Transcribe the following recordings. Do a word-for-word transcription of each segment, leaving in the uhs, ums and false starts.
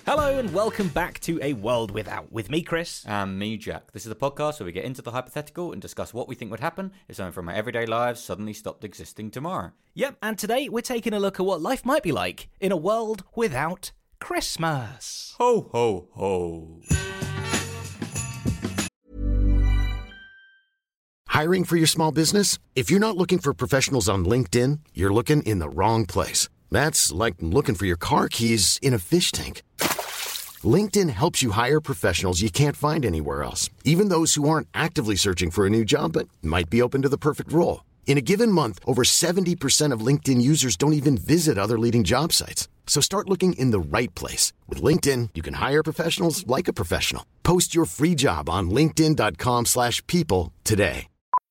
Hello and welcome back to A World Without, with me, Chris. And me, Jack. This is a podcast where we get into the hypothetical and discuss what we think would happen if something from our everyday lives suddenly stopped existing tomorrow. Yep, and today we're taking a look at what life might be like in a world without Christmas. Ho, ho, ho. Hiring for your small business? If you're not looking for professionals on LinkedIn, you're looking in the wrong place. That's like looking for your car keys in a fish tank. LinkedIn helps you hire professionals you can't find anywhere else, even those who aren't actively searching for a new job but might be open to the perfect role. In a given month, over seventy percent of LinkedIn users don't even visit other leading job sites. So start looking in the right place. With LinkedIn, you can hire professionals like a professional. Post your free job on linkedin.com slash people today.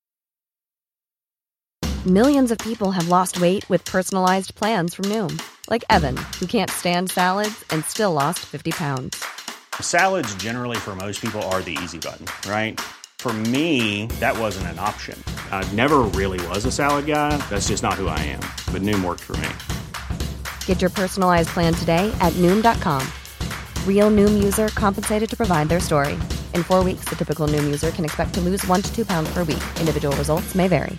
Millions of people have lost weight with personalized plans from Noom. Like Evan, who can't stand salads and still lost fifty pounds. Salads generally for most people are the easy button, right? For me, that wasn't an option. I never really was a salad guy. That's just not who I am. But Noom worked for me. Get your personalized plan today at Noom dot com. Real Noom user compensated to provide their story. In four weeks, the typical Noom user can expect to lose one to two pounds per week. Individual results may vary.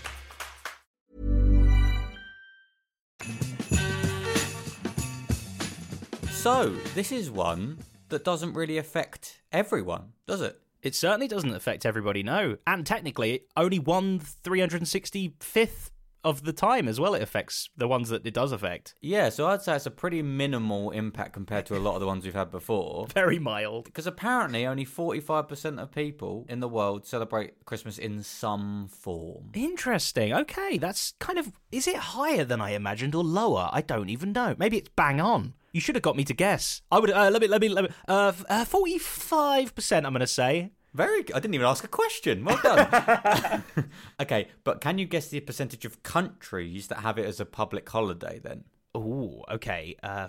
So, this is one that doesn't really affect everyone, does it? It certainly doesn't affect everybody, no. And technically, only one three hundred sixty-fifth of the time as well it affects the ones that it does affect. Yeah, so I'd say it's a pretty minimal impact compared to a lot of the ones we've had before. Very mild. Because apparently only forty-five percent of people in the world celebrate Christmas in some form. Interesting. Okay, that's kind of... Is it higher than I imagined or lower? I don't even know. Maybe it's bang on. You should have got me to guess. I would... Uh, let me... Let me... Let me uh, uh, forty-five percent, I'm going to say. Very good. I didn't even ask a question. Well done. Okay, but can you guess the percentage of countries that have it as a public holiday then? Ooh, okay. Uh,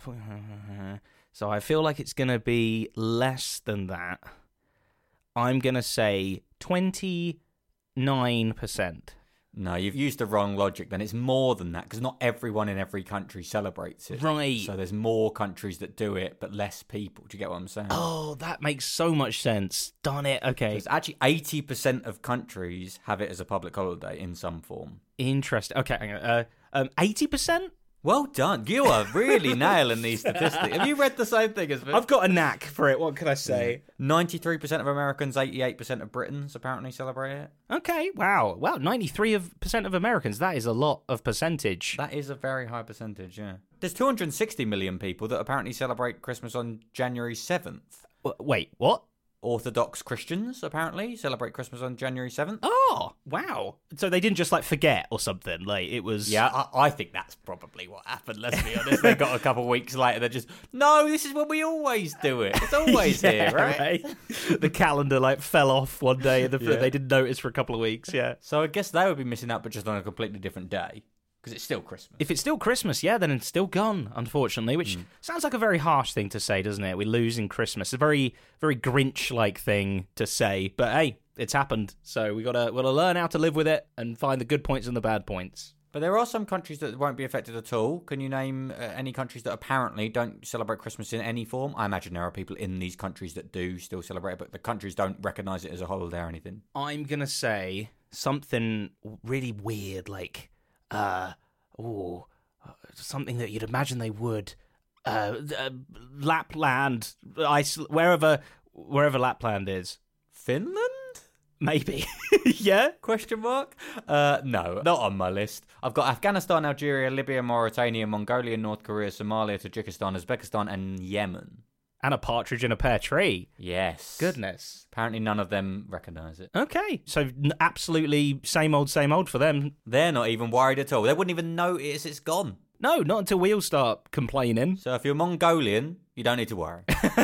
so I feel like it's going to be less than that. I'm going to say twenty-nine percent. No, you've used the wrong logic then. It's more than that, because not everyone in every country celebrates it. Right. So there's more countries that do it, but less people. Do you get what I'm saying? Oh, that makes so much sense. Darn it. Okay. There's actually eighty percent of countries have it as a public holiday in some form. Interesting. Okay, hang on. Uh, um, eighty percent? Well done. You are really nailing these statistics. Have you read the same thing as me? I've got a knack for it. What can I say? ninety-three percent of Americans, eighty-eight percent of Britons apparently celebrate it. Okay, wow. Wow, ninety-three percent of Americans. That is a lot of percentage. That is a very high percentage, yeah. There's two hundred sixty million people that apparently celebrate Christmas on January seventh. W- wait, what? Orthodox Christians, apparently, celebrate Christmas on January seventh. Oh, wow. So they didn't just, like, forget or something. Like, it was... Yeah, I, I think that's probably what happened, let's be honest. They got a couple of weeks later, they're just, no, this is when we always do it. It's always yeah, here, right? right? The calendar, like, fell off one day and the, Yeah. they didn't notice for a couple of weeks, yeah. So I guess they would be missing out, but just on a completely different day. Because it's still Christmas. If it's still Christmas, yeah, then it's still gone, unfortunately, which mm. sounds like a very harsh thing to say, doesn't it? We're losing Christmas. A very, very Grinch-like thing to say. But hey, it's happened. So we gotta, we gotta learn how to live with it and find the good points and the bad points. But there are some countries that won't be affected at all. Can you name uh, any countries that apparently don't celebrate Christmas in any form? I imagine there are people in these countries that do still celebrate it, but the countries don't recognise it as a holiday or anything. I'm gonna say something really weird, like... uh. Oh, something that you'd imagine they would. Uh, uh, Lapland, Iceland, wherever, wherever Lapland is. Finland? Maybe. Yeah? Question mark? Uh, no, not on my list. I've got Afghanistan, Algeria, Libya, Mauritania, Mongolia, North Korea, Somalia, Tajikistan, Uzbekistan, and Yemen. And a partridge in a pear tree. Yes. Goodness. Apparently none of them recognise it. Okay, so absolutely same old, same old for them. They're not even worried at all. They wouldn't even notice it's gone. No, not until we all start complaining. So if you're Mongolian, you don't need to worry.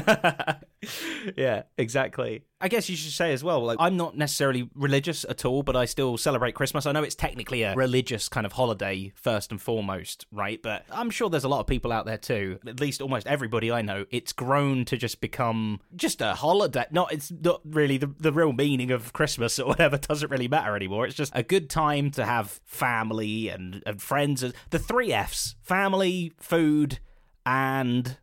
Yeah, exactly. I guess you should say as well, like, I'm not necessarily religious at all, but I still celebrate Christmas. I know it's technically a religious kind of holiday first and foremost, right? But I'm sure there's a lot of people out there too, at least almost everybody I know, it's grown to just become just a holiday. Not, it's not really the, the real meaning of Christmas or whatever doesn't really matter anymore. It's just a good time to have family and, and friends. The three F's: family, food, and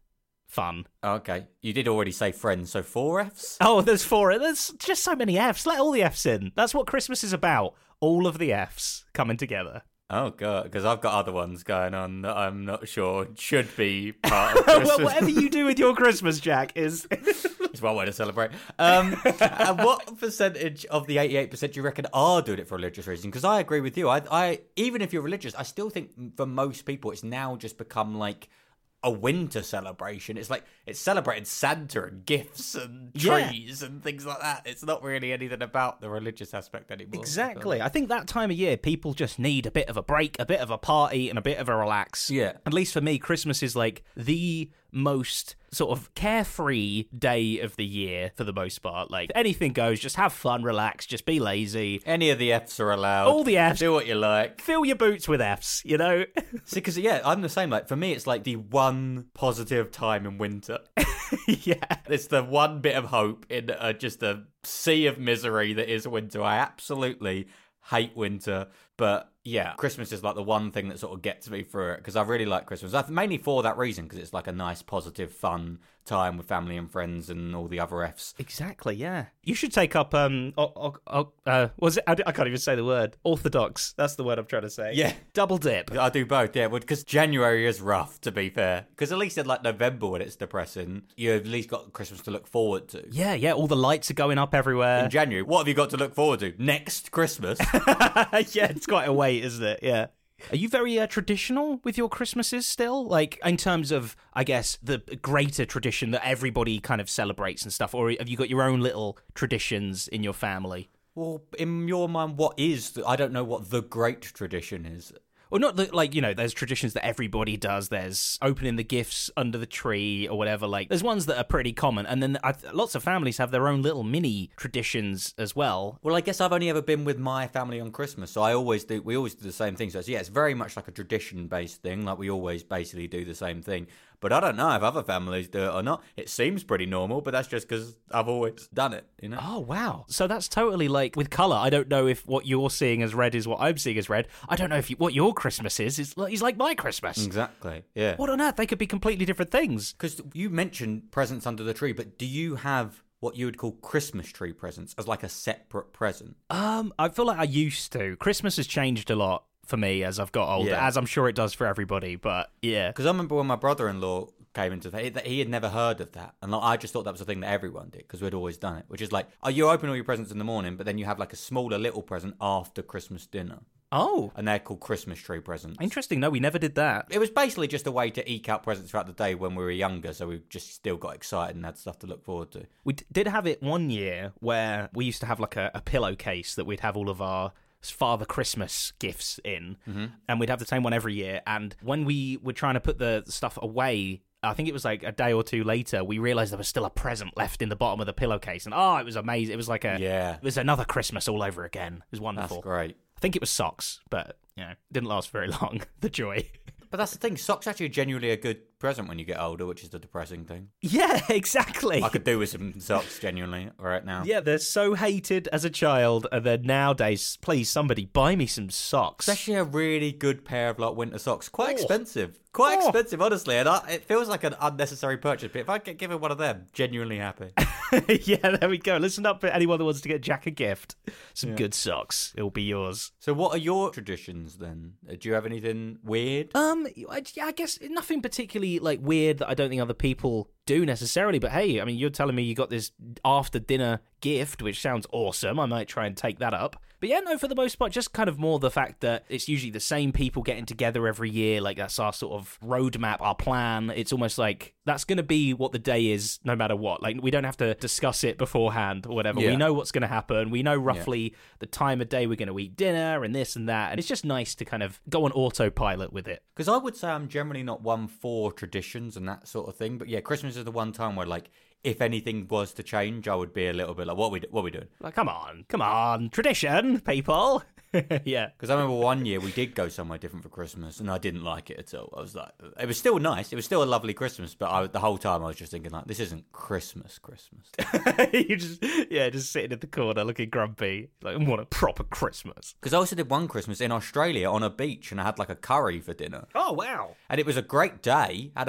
fun. Okay. You did already say friends, so four Fs? Oh, there's four. There's just so many Fs. Let all the Fs in. That's what Christmas is about. All of the Fs coming together. Oh, God, because I've got other ones going on that I'm not sure should be part of Christmas. Well, whatever you do with your Christmas, Jack, is... It's one way to celebrate. Um, and what percentage of the eighty-eight percent do you reckon are doing it for religious reasons? Because I agree with you. I, I even if you're religious, I still think for most people it's now just become like a winter celebration. It's like it's celebrating Santa and gifts and trees Yeah. and things like that. It's not really anything about the religious aspect anymore. Exactly. I think that time of year, people just need a bit of a break, a bit of a party, and a bit of a relax. Yeah. At least for me, Christmas is like the most sort of carefree day of the year for the most part. Like, anything goes, just have fun, relax, just be lazy. Any of the Fs are allowed. All the Fs. Do what you like. Fill your boots with Fs, you know? See, because, yeah, I'm the same. Like, for me, it's like the one positive time in winter. Yeah. It's the one bit of hope in uh, just a sea of misery that is winter. I absolutely hate winter, but yeah, Christmas is like the one thing that sort of gets me through it, because I really like Christmas. I, mainly for that reason, because it's like a nice, positive, fun time with family and friends and all the other Fs. Exactly, yeah. You should take up, um, o- o- o- uh, was it? I, I can't even say the word. Orthodox. That's the word I'm trying to say. Yeah. Double dip. I do both, yeah, because January is rough, to be fair. Because at least in like November when it's depressing, you've at least got Christmas to look forward to. Yeah, yeah, all the lights are going up everywhere. In January, what have you got to look forward to? Next Christmas? Yeah, it's quite a wait, isn't it? Yeah. Are you very uh, traditional with your Christmases still? Like, in terms of, I guess, the greater tradition that everybody kind of celebrates and stuff? Or have you got your own little traditions in your family? Well, in your mind, what is... The, I don't know what the great tradition is. Well, not the, like, you know, there's traditions that everybody does. There's opening the gifts under the tree or whatever. Like, there's ones that are pretty common. And then I, lots of families have their own little mini traditions as well. Well, I guess I've only ever been with my family on Christmas, so I always do, we always do the same thing. So, it's, yeah, it's very much like a tradition-based thing. Like, we always basically do the same thing. But I don't know if other families do it or not. It seems pretty normal, but that's just because I've always done it, you know? Oh, wow. So that's totally like with colour. I don't know if what you're seeing as red is what I'm seeing as red. I don't know if you, what your Christmas is is, is like my Christmas. Exactly, yeah. What on earth? They could be completely different things. Because you mentioned presents under the tree, but do you have what you would call Christmas tree presents as like a separate present? Um, I feel like I used to. Christmas has changed a lot for me as I've got older, Yeah. as I'm sure it does for everybody, but yeah. Because I remember when my brother-in-law came into that, he had never heard of that. And like, I just thought that was a thing that everyone did, because we'd always done it. Which is like, oh, you open all your presents in the morning, but then you have like a smaller little present after Christmas dinner. Oh, And they're called Christmas tree presents. interesting. No, we never did that. It was basically just a way to eke out presents throughout the day when we were younger, so we just still got excited and had stuff to look forward to. We d- did have it one year where we used to have like a, a pillowcase that we'd have all of our Father Christmas gifts in, Mm-hmm. and we'd have the same one every year. And when we were trying to put the stuff away, I think it was like a day or two later, we realised there was still a present left in the bottom of the pillowcase, and oh, it was amazing. It was like a Yeah. it was another Christmas all over again. It was wonderful. That's great. I think it was socks, but you know, didn't last very long. The joy. But that's the thing, socks actually are genuinely a good present when you get older, which is the depressing thing. Yeah, exactly. I could do with some socks, genuinely, right now. Yeah, they're so hated as a child, and then nowadays, please, somebody buy me some socks. Especially a really good pair of like winter socks. Quite Oh. expensive. Quite Oh. expensive, honestly. And I, it feels like an unnecessary purchase. But if I get given one of them, genuinely happy. Yeah, there we go. Listen up for anyone that wants to get Jack a gift. Some good socks. It'll be yours. So what are your traditions then? Uh, Do you have anything weird? Um, I, yeah, I guess nothing particularly like weird that I don't think other people do necessarily. But hey, I mean, you're telling me you got this after dinner gift, which sounds awesome. I might try and take that up. But yeah, no, for the most part, just kind of more the fact that it's usually the same people getting together every year. Like, that's our sort of roadmap, our plan. It's almost like that's going to be what the day is no matter what. Like, we don't have to discuss it beforehand or whatever. Yeah. We know what's going to happen. We know roughly the time of day we're going to eat dinner and this and that. And it's just nice to kind of go on autopilot with it. Because I would say I'm generally not one for traditions and that sort of thing. But yeah, Christmas is the one time where, like, if anything was to change, I would be a little bit like, what are we, what are we doing? Like, come on, come on. Tradition, people. Yeah. Because I remember one year we did go somewhere different for Christmas, and I didn't like it at all. I was like, it was still nice. It was still a lovely Christmas, but I, the whole time I was just thinking, like, this isn't Christmas, Christmas. You just, yeah, just sitting in the corner looking grumpy. Like, I want a proper Christmas. Because I also did one Christmas in Australia on a beach, and I had like a curry for dinner. Oh, wow. And it was a great day. Had a great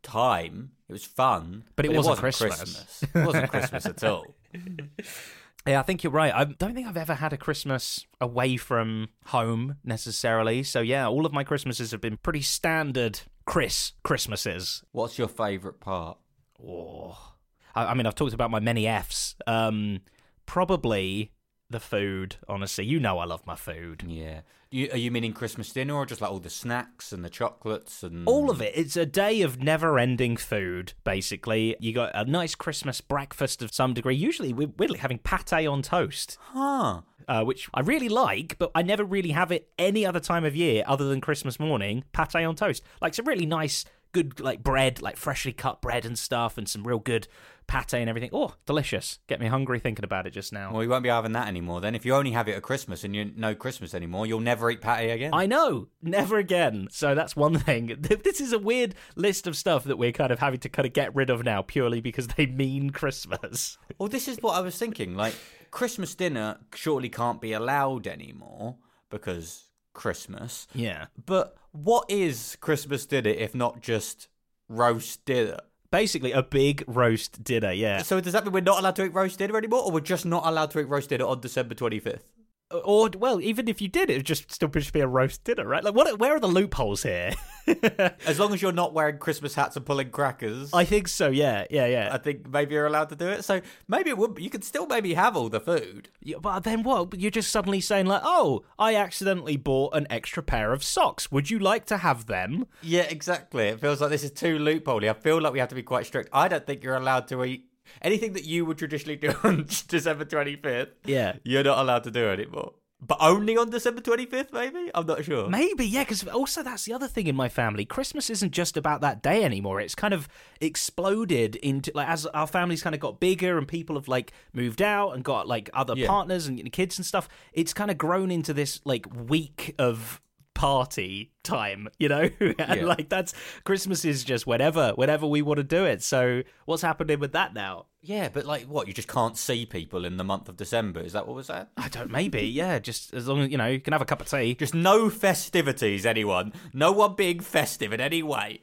time. It was fun. But it wasn't Christmas. Christmas. It wasn't Christmas at all. Yeah, I think you're right. I don't think I've ever had a Christmas away from home necessarily. So yeah, all of my Christmases have been pretty standard Chris Christmases. What's your favourite part? Oh, I, I mean, I've talked about my many Fs. Um, probably the food, honestly. You know I love my food. Yeah. You, are you meaning Christmas dinner or just like all the snacks and the chocolates and all of it? It's a day of never-ending food, basically. You got a nice Christmas breakfast of some degree. Usually we're weirdly having pate on toast. Huh. Uh, which I really like, but I never really have it any other time of year other than Christmas morning, pate on toast. Like, some really nice, good, like, bread, like freshly cut bread and stuff, and some real good pate and everything. Oh, delicious. Get me hungry thinking about it just now. Well, you won't be having that anymore then. If you only have it at Christmas and you know Christmas anymore, you'll never eat pate again. I know. Never again. So that's one thing. This is a weird list of stuff that we're kind of having to kind of get rid of now purely because they mean Christmas. Well, this is what I was thinking. Like, Christmas dinner surely can't be allowed anymore because Christmas. Yeah. But what is Christmas dinner if not just roast dinner? Basically, a big roast dinner, yeah. So does that mean we're not allowed to eat roast dinner anymore, or we're just not allowed to eat roast dinner on December twenty-fifth? Or, well, even if you did, it would just still just be a roast dinner, right? Like, what? Where are the loopholes here? As long as you're not wearing Christmas hats and pulling crackers. I think so, yeah, yeah, yeah. I think maybe you're allowed to do it. So maybe it would. You could still maybe have all the food. Yeah, but then what? You're just suddenly saying, like, oh, I accidentally bought an extra pair of socks. Would you like to have them? Yeah, exactly. It feels like this is too loopholey. I feel like we have to be quite strict. I don't think you're allowed to eat anything that you would traditionally do on December twenty-fifth. Yeah. You're not allowed to do anymore. But only on December twenty-fifth, maybe? I'm not sure. Maybe, yeah, because also that's the other thing in my family. Christmas isn't just about that day anymore. It's kind of exploded into, like, as our family's kind of got bigger and people have, like, moved out and got, like, other Yeah. partners and kids and stuff, it's kind of grown into this, like, week of party time, you know? And, Yeah. like, that's, Christmas is just whenever, whenever we want to do it. So what's happening with that now? Yeah, but like what? You just can't see people in the month of December. Is that what was that? I don't, maybe, yeah, just as long as, you know, you can have a cup of tea. Just no festivities, anyone. No one being festive in any way.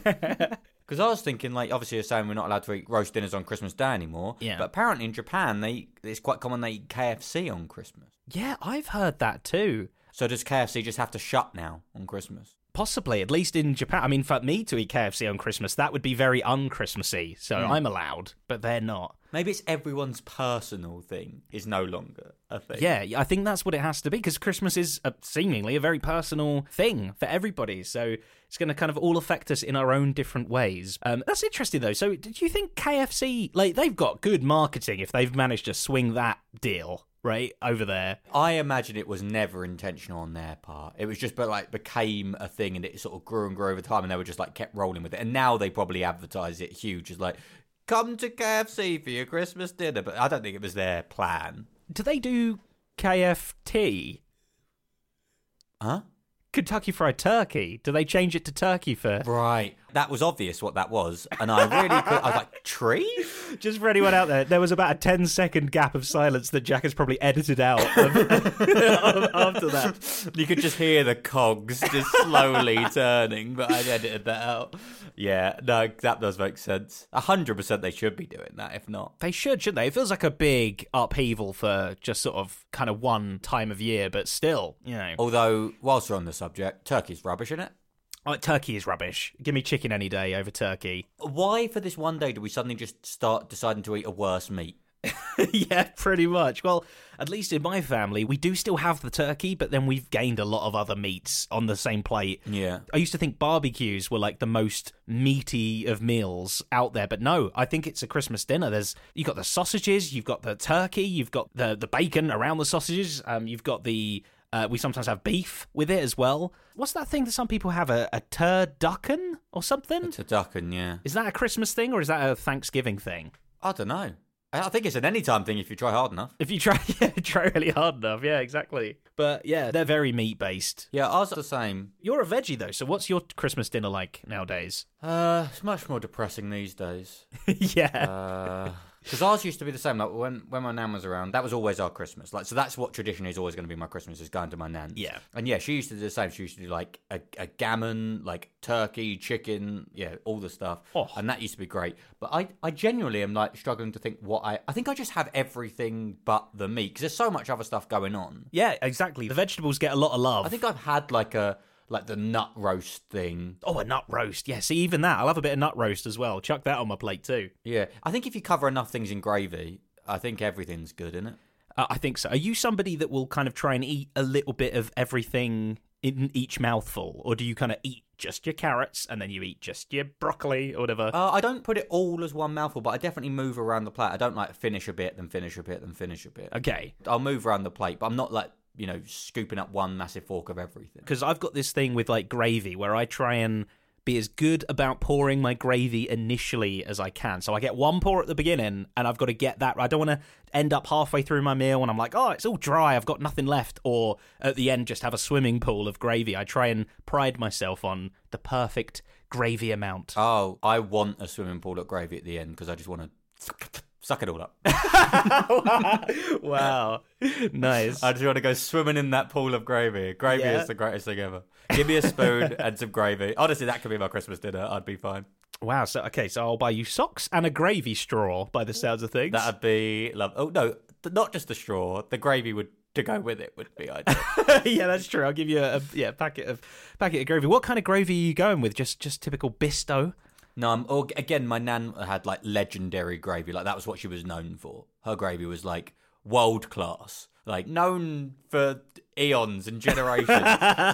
Because I was thinking, like, obviously you're saying we're not allowed to eat roast dinners on Christmas Day anymore. Yeah. But apparently in Japan, they it's quite common they eat K F C on Christmas. Yeah, I've heard that too. So does K F C just have to shut now on Christmas? Possibly, at least in Japan. I mean, for me to eat K F C on Christmas, that would be very un-Christmassy. So Mm. I'm allowed, but they're not. Maybe it's everyone's personal thing is no longer a thing. Yeah, I think that's what it has to be, because Christmas is a, seemingly a very personal thing for everybody. So it's going to kind of all affect us in our own different ways. Um, that's interesting, though. So did you think K F C, like, they've got good marketing if they've managed to swing that deal right over there? I imagine it was never intentional on their part. It was just, but like, became a thing, and it sort of grew and grew over time, and they were just like kept rolling with it. And now they probably advertise it huge as like, come to K F C for your Christmas dinner. But I don't think it was their plan. Do they do K F T? Huh? Kentucky Fried Turkey. Do they change it to turkey for? Right. That was obvious what that was. And I really could. I was like, tree? Just for anyone out there, there was about a ten second gap of silence that Jack has probably edited out of, after that. You could just hear the cogs just slowly turning, but I edited that out. Yeah, no, that does make sense. A hundred percent they should be doing that, if not. They should, shouldn't they? It feels like a big upheaval for just sort of kind of one time of year, but still, you know. Although, whilst we're on the subject, turkey's rubbish, isn't it? Oh, turkey is rubbish. Give me chicken any day over turkey. Why, for this one day, do we suddenly just start deciding to eat a worse meat? Yeah, pretty much. Well, at least in my family, we do still have the turkey, but then we've gained a lot of other meats on the same plate. Yeah. I used to think barbecues were like the most meaty of meals out there, but no, I think it's a Christmas dinner. There's you've got the sausages, you've got the turkey, you've got the the bacon around the sausages, um, you've got the Uh, we sometimes have beef with it as well. What's that thing that some people have, a, a turducken or something? A turducken, yeah. Is that a Christmas thing or is that a Thanksgiving thing? I don't know. I think it's an anytime thing if you try hard enough. If you try, yeah, try really hard enough, yeah, exactly. But yeah, they're very meat-based. Yeah, ours are the same. You're a veggie, though, so what's your Christmas dinner like nowadays? Uh, it's much more depressing these days. Yeah. Uh, Because ours used to be the same. Like when, when my nan was around, that was always our Christmas. Like so, that's what traditionally is always going to be my Christmas is going to my nan's. Yeah. And yeah, she used to do the same. She used to do like a, a gammon, like turkey, chicken, yeah, all the stuff. Oh. And that used to be great. But I, I genuinely am like struggling to think what I. I think I just have everything but the meat because there's so much other stuff going on. Yeah, exactly. The vegetables get a lot of love. I think I've had like a. Like the nut roast thing. Oh, a nut roast. Yeah, see, even that. I'll have a bit of nut roast as well. Chuck that on my plate too. Yeah. I think if you cover enough things in gravy, I think everything's good, isn't it? Uh, I think so. Are you somebody that will kind of try and eat a little bit of everything in each mouthful? Or do you kind of eat just your carrots and then you eat just your broccoli or whatever? Uh, I don't put it all as one mouthful, but I definitely move around the plate. I don't like finish a bit, then finish a bit, then finish a bit. Okay. I'll move around the plate, but I'm not like, you know, scooping up one massive fork of everything. Because I've got this thing with like gravy where I try and be as good about pouring my gravy initially as I can. So I get one pour at the beginning and I've got to get that. I don't want to end up halfway through my meal and I'm like, oh, it's all dry. I've got nothing left. Or at the end, just have a swimming pool of gravy. I try and pride myself on the perfect gravy amount. Oh, I want a swimming pool of gravy at the end because I just want to suck it all up. Wow. Nice. I just want to go swimming in that pool of gravy. Gravy Yeah. is the greatest thing ever. Give me a spoon and some gravy. Honestly, that could be my Christmas dinner. I'd be fine. Wow. So, okay, so I'll buy you socks and a gravy straw by the sounds of things. That'd be love. Oh, no, th- not just the straw. The gravy would to go with it would be ideal. Yeah, that's true. I'll give you a, a yeah packet of packet of gravy. What kind of gravy are you going with? Just just typical Bisto? No, I'm, oh, again, my nan had like legendary gravy. Like that was what she was known for. Her gravy was like world class, like known for eons and generations.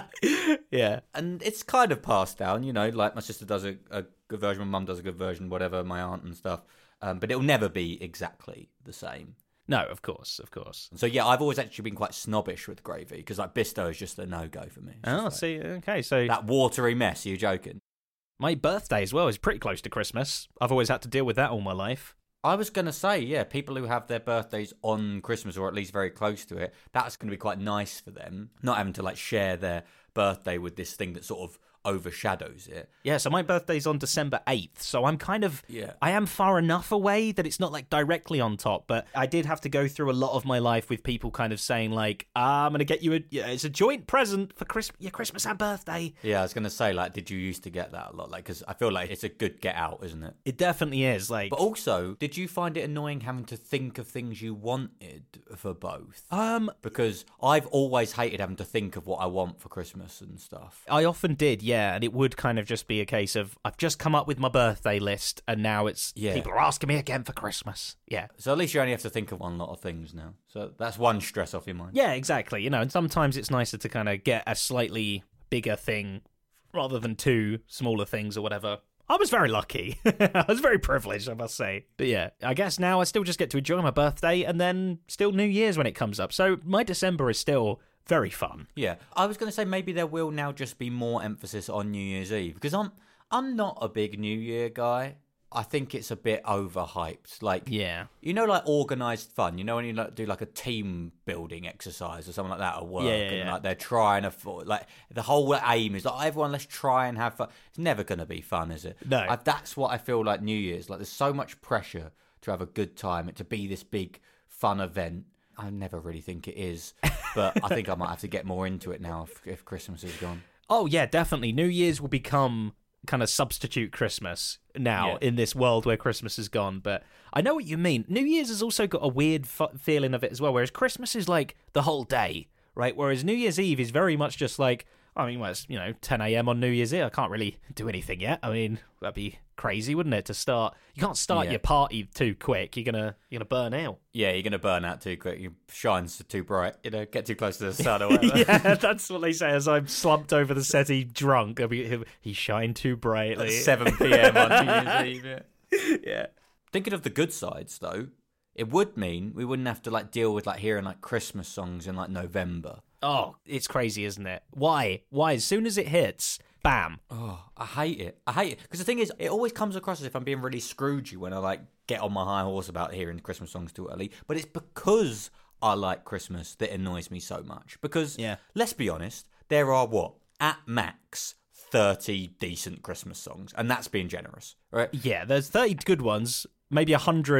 Yeah. And it's kind of passed down, you know. Like my sister does a, a good version, my mum does a good version, whatever. My aunt and stuff. Um, but it'll never be exactly the same. No, of course, of course. So yeah, I've always actually been quite snobbish with gravy because like Bisto is just a no go for me. It's Oh, just see, okay, so like, that watery mess. Are you joking? my birthday as well is pretty close to Christmas. I've always had to deal with that all my life. I was going to say, yeah, people who have their birthdays on Christmas or at least very close to it, that's going to be quite nice for them. Not having to like share their birthday with this thing that sort of overshadows it. Yeah, so my birthday's on December eighth, so I'm kind of, Yeah. I am far enough away that it's not like directly on top, but I did have to go through a lot of my life with people kind of saying like, ah, I'm going to get you a, yeah, it's a joint present for Chris- your Christmas and birthday. Yeah, I was going to say, like, did you used to get that a lot? Like, because I feel like it's a good get out, isn't it? It definitely is, like... But also, did you find it annoying having to think of things you wanted for both? Um, Because I've always hated having to think of what I want for Christmas and stuff. I often did, yeah, and it would kind of just be a case of, I've just come up with my birthday list, and now it's, Yeah. people are asking me again for Christmas. Yeah. So at least you only have to think of one lot of things now. So that's one stress off your mind. Yeah, exactly. You know, and sometimes it's nicer to kind of get a slightly bigger thing rather than two smaller things or whatever. I was very lucky. I was very privileged, I must say. But yeah, I guess now I still just get to enjoy my birthday and then still New Year's when it comes up. So my December is still very fun. Yeah, I was going to say maybe there will now just be more emphasis on New Year's Eve because I'm I'm not a big New Year guy. I think it's a bit overhyped. Like, Yeah. you know, like organised fun. You know, when you like, do like a team building exercise or something like that at work, Yeah, yeah, and yeah. like they're trying to fo- like the whole aim is like everyone let's try and have fun. It's never going to be fun, is it? No. I, that's what I feel like New Year's. Like, there's so much pressure to have a good time, and to be this big fun event. I never really think it is, but I think I might have to get more into it now if, if Christmas is gone. Oh, yeah, definitely. New Year's will become kind of substitute Christmas now Yeah. in this world where Christmas is gone. But I know what you mean. New Year's has also got a weird f- feeling of it as well, whereas Christmas is like the whole day, right? Whereas New Year's Eve is very much just like, I mean, well, it's, you know, ten a.m. on New Year's Eve. I can't really do anything yet. I mean, that'd be crazy, wouldn't it, to start? You can't start Yeah. your party too quick. You're gonna you're gonna burn out. Yeah, you're going to burn out too quick. Your shine's too bright. You know, get too close to the sun or whatever. Yeah, that's what they say as I'm slumped over the settee drunk. I mean, he shined too brightly. At seven p.m. on New Year's Eve. Yeah. Yeah. Thinking of the good sides, though, it would mean we wouldn't have to like deal with like hearing like Christmas songs in like November. Oh, it's crazy, isn't it? Why? Why? As soon as it hits, bam. Oh, I hate it. I hate it because the thing is, it always comes across as if I'm being really Scroogey when I like get on my high horse about hearing Christmas songs too early. But it's because I like Christmas that annoys me so much. Because Yeah. let's be honest, there are what at max thirty decent Christmas songs, and that's being generous, right? Yeah, there's thirty good ones, maybe one hundred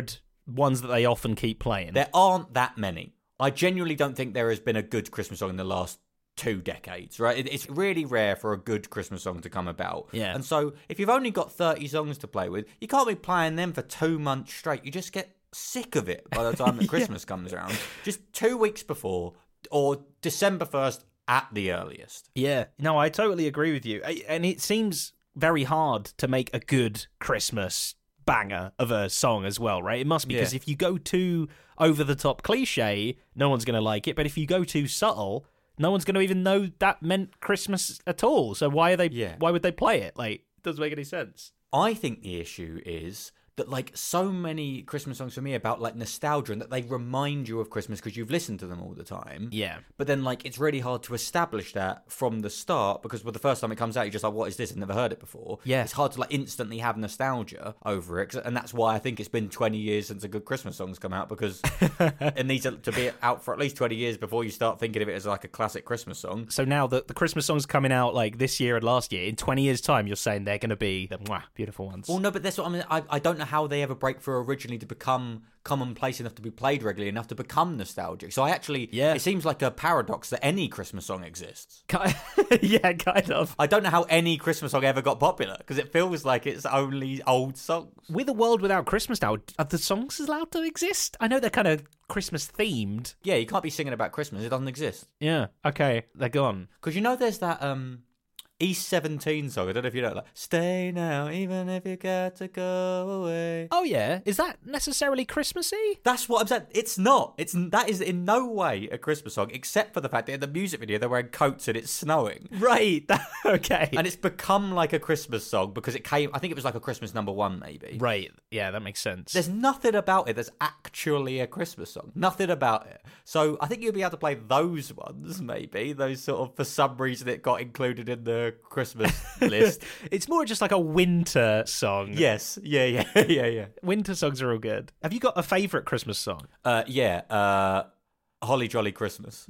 ones that they often keep playing. There aren't that many. I genuinely don't think there has been a good Christmas song in the last two decades, right? It, it's really rare for a good Christmas song to come about. Yeah. And so if you've only got thirty songs to play with, you can't be playing them for two months straight. You just get sick of it by the time that Christmas yeah. comes around. Just two weeks before or December first at the earliest. Yeah. No, I totally agree with you. And it seems very hard to make a good Christmas banger of a song as well, right? It must be because Yeah. if you go too over the top cliche, no one's going to like it. But if you go too subtle, no one's going to even know that meant Christmas at all. So why are they? Yeah. Why would they play it? Like, it doesn't make any sense. I think the issue is that, like, so many Christmas songs for me are about, like, nostalgia and that they remind you of Christmas because you've listened to them all the time. Yeah. But then, like, it's really hard to establish that from the start because well, the first time it comes out, you're just like, what is this? I've never heard it before. Yeah. It's hard to, like, instantly have nostalgia over it. And that's why I think it's been twenty years since a good Christmas song's come out because it needs to be out for at least twenty years before you start thinking of it as, like, a classic Christmas song. So now that the Christmas songs coming out like this year and last year, in twenty years' time, you're saying they're going to be the mwah, beautiful ones. Well, no, but that's what I mean. I, I don't know how they ever break through originally to become commonplace enough to be played regularly enough to become nostalgic. So I actually, Yeah. it seems like a paradox that any Christmas song exists. Yeah, kind of. I don't know how any Christmas song ever got popular because it feels like it's only old songs. With a world without Christmas now, are the songs allowed to exist? I know they're kind of Christmas themed. Yeah, you can't be singing about Christmas. It doesn't exist. Yeah, okay, they're gone. Because you know there's that um East seventeen song. I don't know if you know, like, stay now even if you got to go away. Oh yeah, is that necessarily Christmassy? That's what I'm saying. It's not. It's that is in no way a Christmas song, except for the fact that in the music video they're wearing coats and it's snowing. Right, okay. And it's become like a Christmas song because it came, I think it was like a Christmas number one, maybe. Right, yeah, that makes sense. There's nothing about it that's actually a Christmas song. Nothing about it. So I think you'll be able to play those ones, maybe. Those sort of, for some reason, it got included in the Christmas list. It's more just like a winter song. Yes. Yeah, yeah, yeah, yeah. Winter songs are all good. Have you got a favourite Christmas song? Uh, yeah, uh... Holly Jolly Christmas.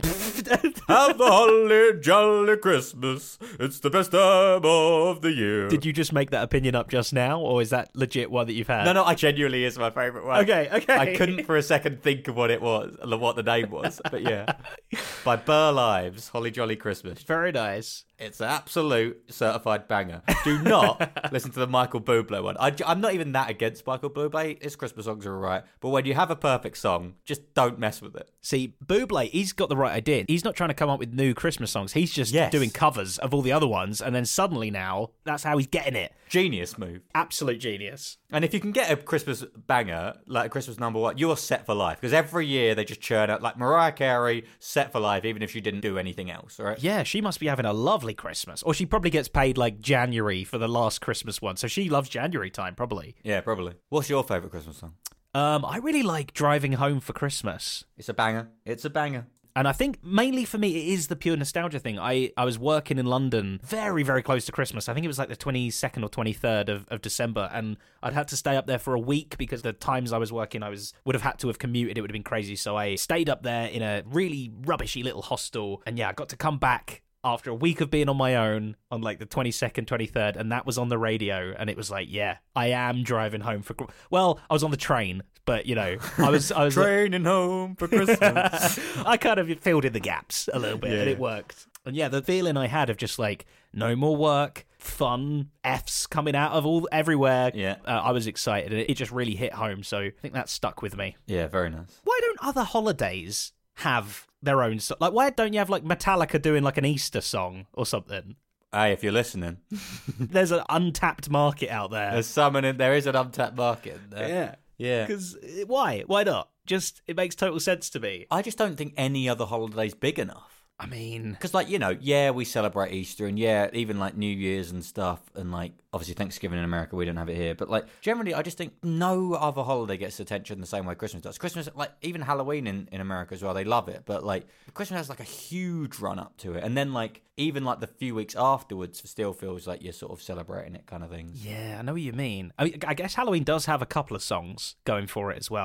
Have a holly jolly Christmas. It's the best time of the year. Did you just make that opinion up just now, or is that legit one that you've had? No, no, I genuinely is my favourite one. Okay, okay. I couldn't for a second think of what it was, what the name was, but yeah. By Burr Lives, Holly Jolly Christmas. Very nice. It's an absolute certified banger. Do not listen to the Michael Bublé one. I, I'm not even that against Michael Bublé. His Christmas songs are alright. But when you have a perfect song, just don't mess with it. See, Bublé, he's got the right idea. He's not trying to come up with new Christmas songs. He's just Yes. doing covers of all the other ones. And then suddenly now, that's how he's getting it. Genius move. Absolute genius. And if you can get a Christmas banger, like a Christmas number one, you're set for life. Because every year they just churn out, like Mariah Carey, set for life, even if she didn't do anything else, right? Yeah, she must be having a lovely Christmas. Or she probably gets paid like January for the last Christmas one. So she loves January time, probably. Yeah, probably. What's your favourite Christmas song? Um, I really like Driving Home for Christmas. It's a banger. It's a banger. And I think mainly for me, it is the pure nostalgia thing. I, I was working in London very, very close to Christmas. I think it was like the twenty-second or twenty-third of, of December. And I'd had to stay up there for a week because the times I was working, I was would have had to have commuted. It would have been crazy. So I stayed up there in a really rubbishy little hostel. And yeah, I got to come back after a week of being on my own on like the twenty-second, twenty-third, and that was on the radio, and it was like, yeah, I am driving home for... Well, I was on the train, but, you know, I was... I was Training home for Christmas. I kind of filled in the gaps a little bit, Yeah. and it worked. And yeah, the feeling I had of just like, no more work, fun, F's coming out of all everywhere. Yeah. Uh, I was excited, and it just really hit home, so I think that stuck with me. Yeah, very nice. Why don't other holidays have their own so- like why don't you have like Metallica doing like an Easter song or something? Hey, if you're listening, There's an untapped market out there. there's someone in there is an untapped market in there. Yeah, Yeah. because why why not? Just it makes total sense to me. I just don't think any other holiday's big enough. I mean, Because, like, you know, yeah, we celebrate Easter and, yeah, even, like, New Year's and stuff. And, like, obviously Thanksgiving in America, we don't have it here. But, like, generally, I just think no other holiday gets attention the same way Christmas does. Christmas, like, even Halloween in, in America as well, they love it. But, like, Christmas has, like, a huge run-up to it. And then, like, even, like, the few weeks afterwards still feels like you're sort of celebrating it kind of thing. yeah, I know what you mean. I mean, I guess Halloween does have a couple of songs going for it as well.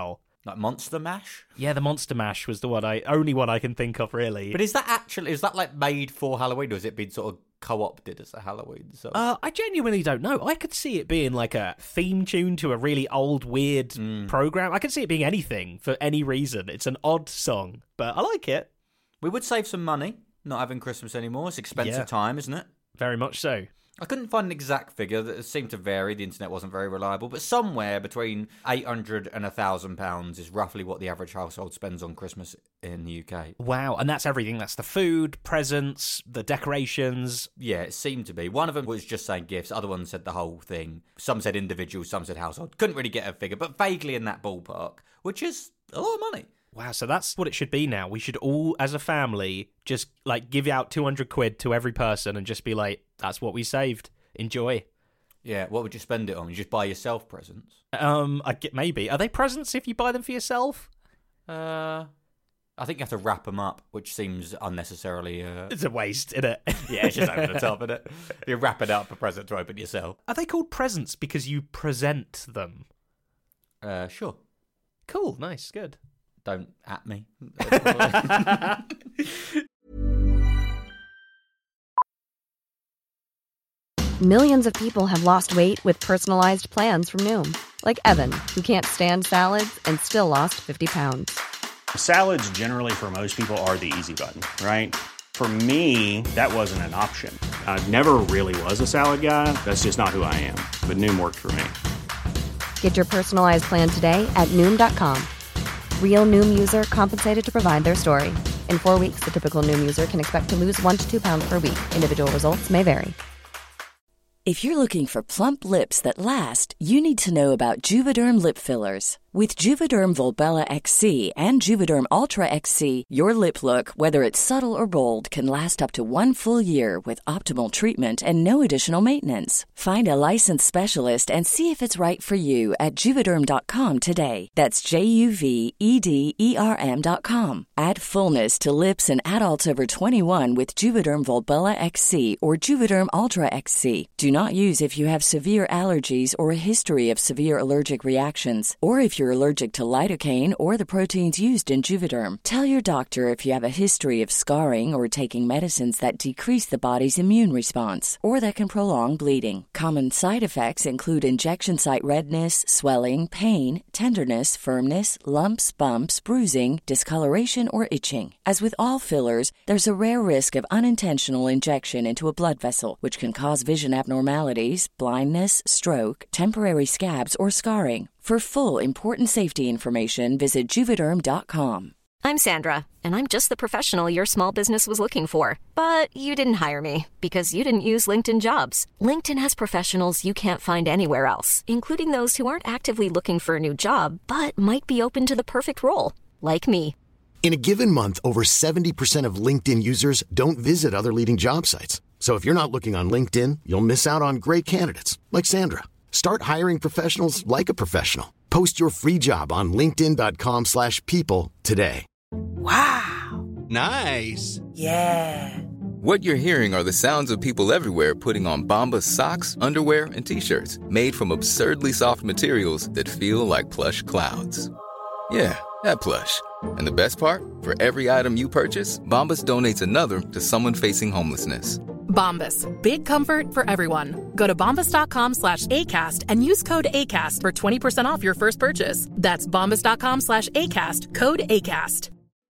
Like Monster Mash? Yeah, the Monster Mash was the one I only one I can think of, really. But is that actually, is that like made for Halloween, or has it been sort of co-opted as a Halloween song? Uh, I genuinely don't know. I could see it being like a theme tune to a really old, weird mm. program. I could see it being anything for any reason. It's an odd song, but I like it. We would save some money not having Christmas anymore. It's expensive yeah. time, isn't it? Very much so. I couldn't find an exact figure. That seemed to vary. The internet wasn't very reliable, but somewhere between eight hundred and one thousand pounds is roughly what the average household spends on Christmas in the U K. Wow, and that's everything. That's the food, presents, the decorations. Yeah, it seemed to be. One of them was just saying gifts. Other one said the whole thing. Some said individual, some said household. Couldn't really get a figure, but vaguely in that ballpark, which is a lot of money. Wow, so that's what it should be now. We should all, as a family, just like give out two hundred quid to every person and just be like, that's what we saved. Enjoy. Yeah, what would you spend it on? You just buy yourself presents? Um, I get maybe. Are they presents if you buy them for yourself? Uh, I think you have to wrap them up, which seems unnecessarily... Uh... It's a waste, isn't it? Yeah, it's just over the top, isn't it? You wrap it up a present to open yourself. Are they called presents because you present them? Uh, sure. Cool, nice, good. Don't at me. Millions of people have lost weight with personalized plans from Noom. Like Evan, who can't stand salads and still lost fifty pounds. Salads generally for most people are the easy button, right? For me, that wasn't an option. I never really was a salad guy. That's just not who I am. But Noom worked for me. Get your personalized plan today at Noom dot com. Real Noom user compensated to provide their story. In four weeks, the typical Noom user can expect to lose one to two pounds per week. Individual results may vary. If you're looking for plump lips that last, you need to know about Juvederm lip fillers. With Juvederm Volbella X C and Juvederm Ultra X C, your lip look, whether it's subtle or bold, can last up to one full year with optimal treatment and no additional maintenance. Find a licensed specialist and see if it's right for you at Juvederm dot com today. That's J U V E D E R M dot com. Add fullness to lips in adults over twenty-one with Juvederm Volbella X C or Juvederm Ultra X C. Do not use if you have severe allergies or a history of severe allergic reactions, or if you're allergic to lidocaine or the proteins used in Juvederm. Tell your doctor if you have a history of scarring or taking medicines that decrease the body's immune response or that can prolong bleeding. Common side effects include injection site redness, swelling, pain, tenderness, firmness, lumps, bumps, bruising, discoloration, or itching. As with all fillers, there's a rare risk of unintentional injection into a blood vessel, which can cause vision abnormalities, blindness, stroke, temporary scabs, or scarring. For full, important safety information, visit Juvederm dot com. I'm Sandra, and I'm just the professional your small business was looking for. But you didn't hire me, because you didn't use LinkedIn Jobs. LinkedIn has professionals you can't find anywhere else, including those who aren't actively looking for a new job, but might be open to the perfect role, like me. In a given month, over seventy percent of LinkedIn users don't visit other leading job sites. So if you're not looking on LinkedIn, you'll miss out on great candidates like Sandra. Start hiring professionals like a professional. Post your free job on linkedin dot com slash people today. Wow. Nice. Yeah. What you're hearing are the sounds of people everywhere putting on Bombas socks, underwear, and T-shirts made from absurdly soft materials that feel like plush clouds. Yeah, that plush. And the best part? For every item you purchase, Bombas donates another to someone facing homelessness. Bombas. Big comfort for everyone. Go to bombas dot com slash ACAST and use code ACAST for twenty percent off your first purchase. That's bombas dot com slash ACAST. Code ACAST.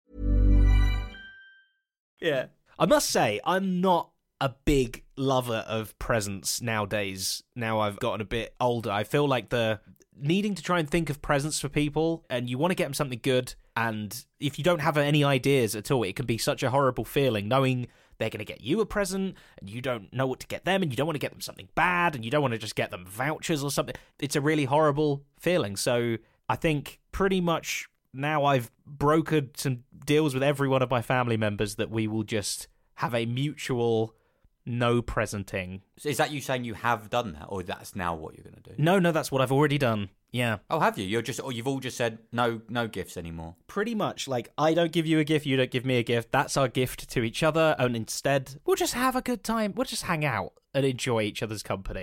Yeah. I must say, I'm not a big lover of presents nowadays. Now I've gotten a bit older. I feel like the needing to try and think of presents for people, and you want to get them something good, and if you don't have any ideas at all, it can be such a horrible feeling knowing they're going to get you a present, and you don't know what to get them, and you don't want to get them something bad, and you don't want to just get them vouchers or something. It's a really horrible feeling. So I think pretty much now I've brokered some deals with every one of my family members that we will just have a mutual no presenting. So is that you saying you have done that, or that's now what you're going to do? No, no, that's what I've already done. Yeah. Oh, have you? You're just, or you've all just said no, no gifts anymore. Pretty much. Like, I don't give you a gift, you don't give me a gift. That's our gift to each other, and instead, we'll just have a good time. We'll just hang out and enjoy each other's company.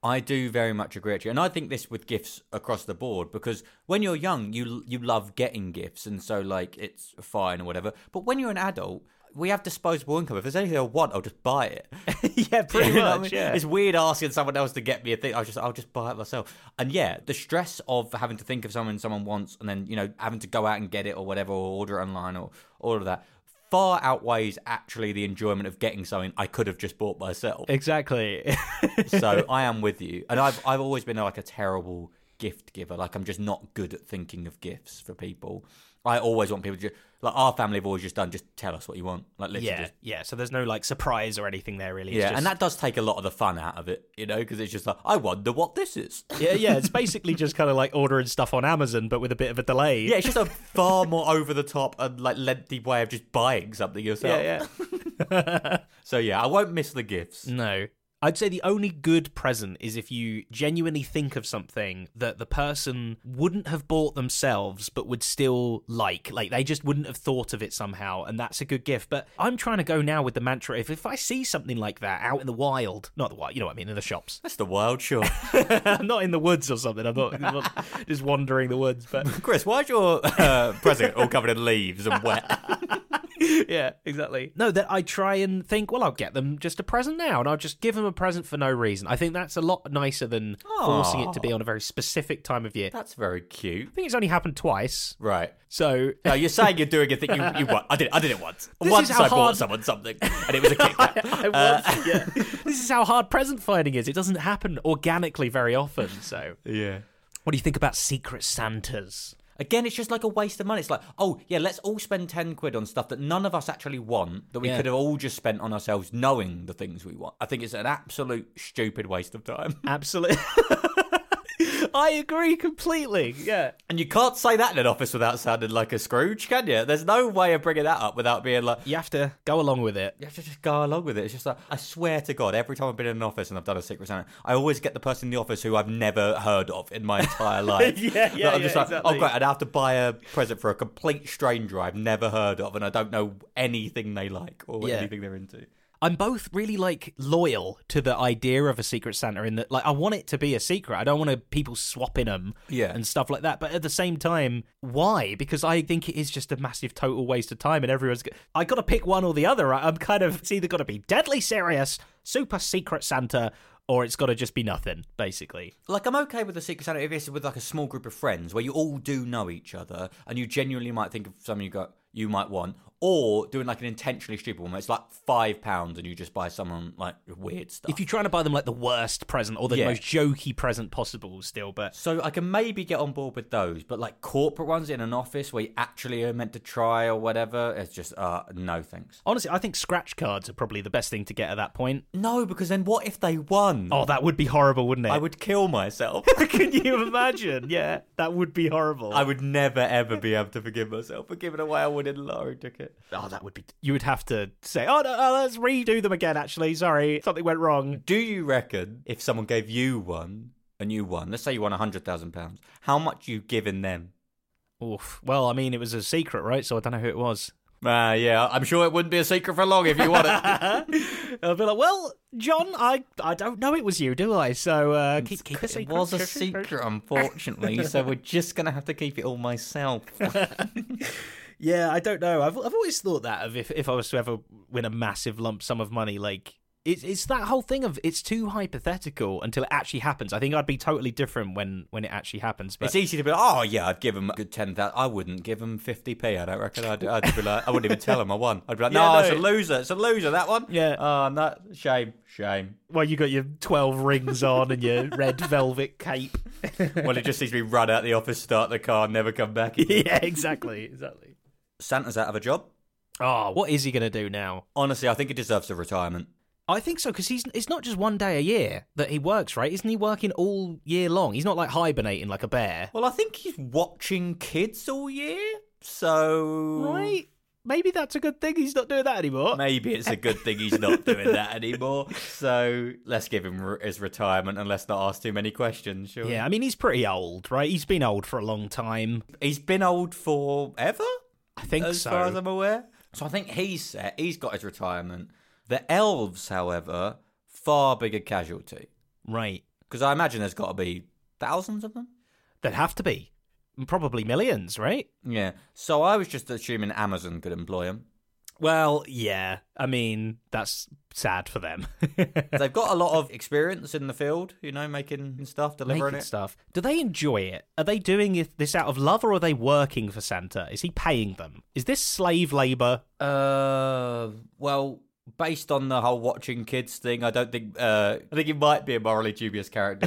I do very much agree with you. And I think this with gifts across the board, because when you're young, you you love getting gifts. And so, like, it's fine or whatever. But when you're an adult, we have disposable income. If there's anything I want, I'll just buy it. yeah, pretty you know much, I mean? yeah. It's weird asking someone else to get me a thing. I'll just, I'll just buy it myself. And yeah, the stress of having to think of something someone wants and then, you know, having to go out and get it or whatever, or order it online or all of that, far outweighs actually the enjoyment of getting something I could have just bought myself. Exactly. So I am with you. And I've, I've always been like a terrible gift giver. Like, I'm just not good at thinking of gifts for people. I always want people to just, like, our family have always just done, just tell us what you want. Like, literally yeah, just, yeah. So there's no, like, surprise or anything there, really. It's yeah, just... and that does take a lot of the fun out of it, you know, because it's just like, I wonder what this is. yeah, yeah. It's basically just kind of like ordering stuff on Amazon, but with a bit of a delay. Yeah, it's just a far more over the top and, like, lengthy way of just buying something yourself. Yeah, yeah. So, yeah, I won't miss the gifts. No. I'd say the only good present is if you genuinely think of something that the person wouldn't have bought themselves but would still like. Like, they just wouldn't have thought of it somehow, and that's a good gift. But I'm trying to go now with the mantra, if, if I see something like that out in the wild, not the wild, you know what I mean, in the shops. That's the wild, sure. I'm not in the woods or something. I'm not, I'm not just wandering the woods. But Chris, why's your uh, present all covered in leaves and wet? Yeah, exactly. No, that I try and think, well, I'll get them just a present now, and I'll just give them a present for no reason. I think that's a lot nicer than Aww. forcing it to be on a very specific time of year. That's very cute. I think it's only happened twice. Right. So no, you're saying you're doing a thing you, you want. I did. I did it once. This once is how I bought hard... someone something, and it was a Kit Kat. I, I Uh, was, yeah. This is how hard present finding is. It doesn't happen organically very often. So yeah. What do you think about Secret Santas? Again, it's just like a waste of money. It's like, oh, yeah, let's all spend ten quid on stuff that none of us actually want, that we Yeah. could have all just spent on ourselves knowing the things we want. I think it's an absolute stupid waste of time. Absolutely. I agree completely, yeah. And you can't say that in an office without sounding like a Scrooge, can you? There's no way of bringing that up without being like... You have to go along with it. You have to just go along with it. It's just like, I swear to God, every time I've been in an office and I've done a Secret Santa, I always get the person in the office who I've never heard of in my entire life. yeah, yeah, I'm just yeah, like, exactly. oh, great, I'd have to buy a present for a complete stranger I've never heard of and I don't know anything they like or Yeah. anything they're into. I'm both really, like, loyal to the idea of a Secret Santa in that, like, I want it to be a secret. I don't want to, people swapping them Yeah. and stuff like that. But at the same time, why? Because I think it is just a massive total waste of time and everyone's... Go- I got to pick one or the other. Right? I'm kind of... It's either got to be deadly serious, super Secret Santa, or it's got to just be nothing, basically. Like, I'm okay with the Secret Santa if it's with, like, a small group of friends where you all do know each other and you genuinely might think of something you got you might want, or doing, like, an intentionally stupid one where it's, like, five pounds and you just buy someone, like, weird stuff. If you're trying to buy them, like, the worst present or the Yeah. most jokey present possible still, but... So I can maybe get on board with those, but, like, corporate ones in an office where you actually are meant to try or whatever, it's just, uh, no thanks. Honestly, I think scratch cards are probably the best thing to get at that point. No, because then what if they won? Oh, that would be horrible, wouldn't it? I would kill myself. Can you imagine? Yeah, that would be horrible. I would never, ever be able to forgive myself for giving away a winning lottery ticket. Oh, that would be... You would have to say, oh, no, oh, let's redo them again, actually. Sorry, something went wrong. Do you reckon if someone gave you one, and you won, let's say you won one hundred thousand pounds, how much you given them? Oof. Well, I mean, it was a secret, right? So I don't know who it was. Ah, uh, yeah, I'm sure it wouldn't be a secret for long if you won it. I'll be like, well, John, I I don't know it was you, do I? So uh, keep, keep it secret. It was a secret, unfortunately, so we're just going to have to keep it all myself. Yeah, I don't know. I've I've always thought that of if, if I was to ever win a massive lump sum of money, like it's it's that whole thing of it's too hypothetical until it actually happens. I think I'd be totally different when, when it actually happens. But it's easy to be like, oh yeah, I'd give him a good ten thousand. I wouldn't give him fifty p. I don't reckon. I'd, I'd be like, I wouldn't even tell him I won. I'd be like, no, Yeah, no. it's a loser. It's a loser. That one. Yeah. Oh, no, shame, shame. Well, you got your twelve rings on and your red velvet cape. Well, it just seems to be run out the office, start the car, never come back again. Yeah, exactly, exactly. Santa's out of a job. Oh, what is he going to do now? Honestly, I think he deserves a retirement. I think so, because he's it's not just one day a year that he works, right? Isn't he working all year long? He's not like hibernating like a bear. Well, I think he's watching kids all year, so... Right? Maybe that's a good thing he's not doing that anymore. Maybe it's a good thing he's not doing that anymore. So let's give him re- his retirement and let's not ask too many questions, sure. Yeah, I mean, he's pretty old, right? He's been old for a long time. He's been old forever? I think as so. far as I'm aware. So I think he's set. He's got his retirement. The elves, however, far bigger casualty. Right. Because I imagine there's got to be thousands of them. There'd have to be. Probably millions, right? Yeah. So I was just assuming Amazon could employ them. Well, yeah. I mean, that's sad for them. They've got a lot of experience in the field, you know, making stuff, delivering Making it. stuff. Do they enjoy it? Are they doing it- this out of love, or are they working for Santa? Is he paying them? Is this slave labor? Uh, well, based on the whole watching kids thing, I don't think. Uh, I think he might be a morally dubious character.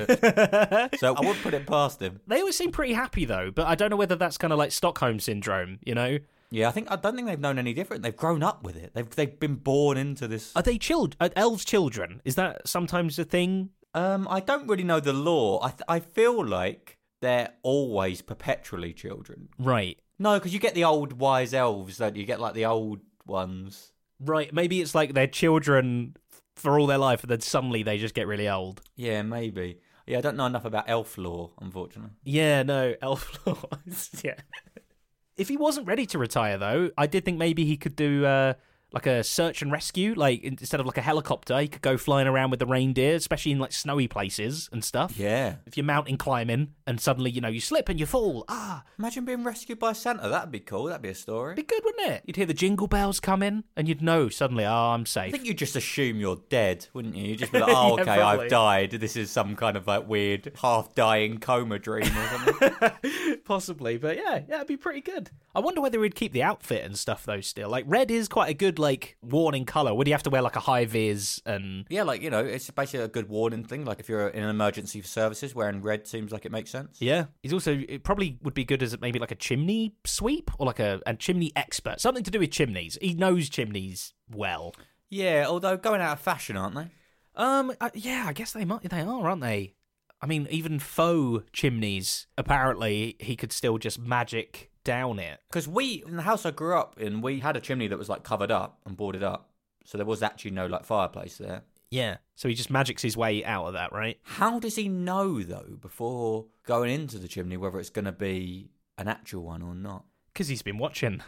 So I would put it past him. They always seem pretty happy, though, but I don't know whether that's kind of like Stockholm Syndrome, you know? Yeah, I think I don't think they've known any different. They've grown up with it. They've they've been born into this. Are they child- are elves children? Is that sometimes a thing? Um, I don't really know the law. I th- I feel like they're always perpetually children. Right. No, because you get the old wise elves, don't you? You get like the old ones. Right, maybe it's like they're children for all their life, and then suddenly they just get really old. Yeah, maybe. Yeah, I don't know enough about elf law, unfortunately. Yeah, no, elf laws. Yeah. If he wasn't ready to retire, though, I did think maybe he could do uh, like a search and rescue. Like, instead of like a helicopter, he could go flying around with the reindeer, especially in like snowy places and stuff. Yeah. If you're mountain climbing and suddenly, you know, you slip and you fall. Ah. Imagine being rescued by Santa. That'd be cool. That'd be a story. Be good, wouldn't it? You'd hear the jingle bells come in and you'd know suddenly, oh, I'm I safe. think you'd just assume you're dead, wouldn't you? You'd just be like, oh, Yeah, okay, probably. I've died. This is some kind of like weird half-dying coma dream or something. Possibly, but yeah, yeah, it'd be pretty good. I wonder whether he'd keep the outfit and stuff, though, still. Like, red is quite a good, like, warning colour. Would he have to wear, like, a high-vis and... Yeah, like, you know, it's basically a good warning thing. Like, if you're in an emergency services, wearing red seems like it makes sense. Yeah. He's also... It probably would be good as maybe, like, a chimney sweep or, like, a, a chimney expert. Something to do with chimneys. He knows chimneys well. Yeah, although going out of fashion, aren't they? Um, uh, yeah, I guess they might. They are, aren't they? I mean, even faux chimneys, apparently, he could still just magic down it. Because we, in the house I grew up in, we had a chimney that was, like, covered up and boarded up. So there was actually no, like, fireplace there. Yeah. So he just magics his way out of that, right? How does he know, though, before going into the chimney, whether it's going to be an actual one or not? Because he's been watching.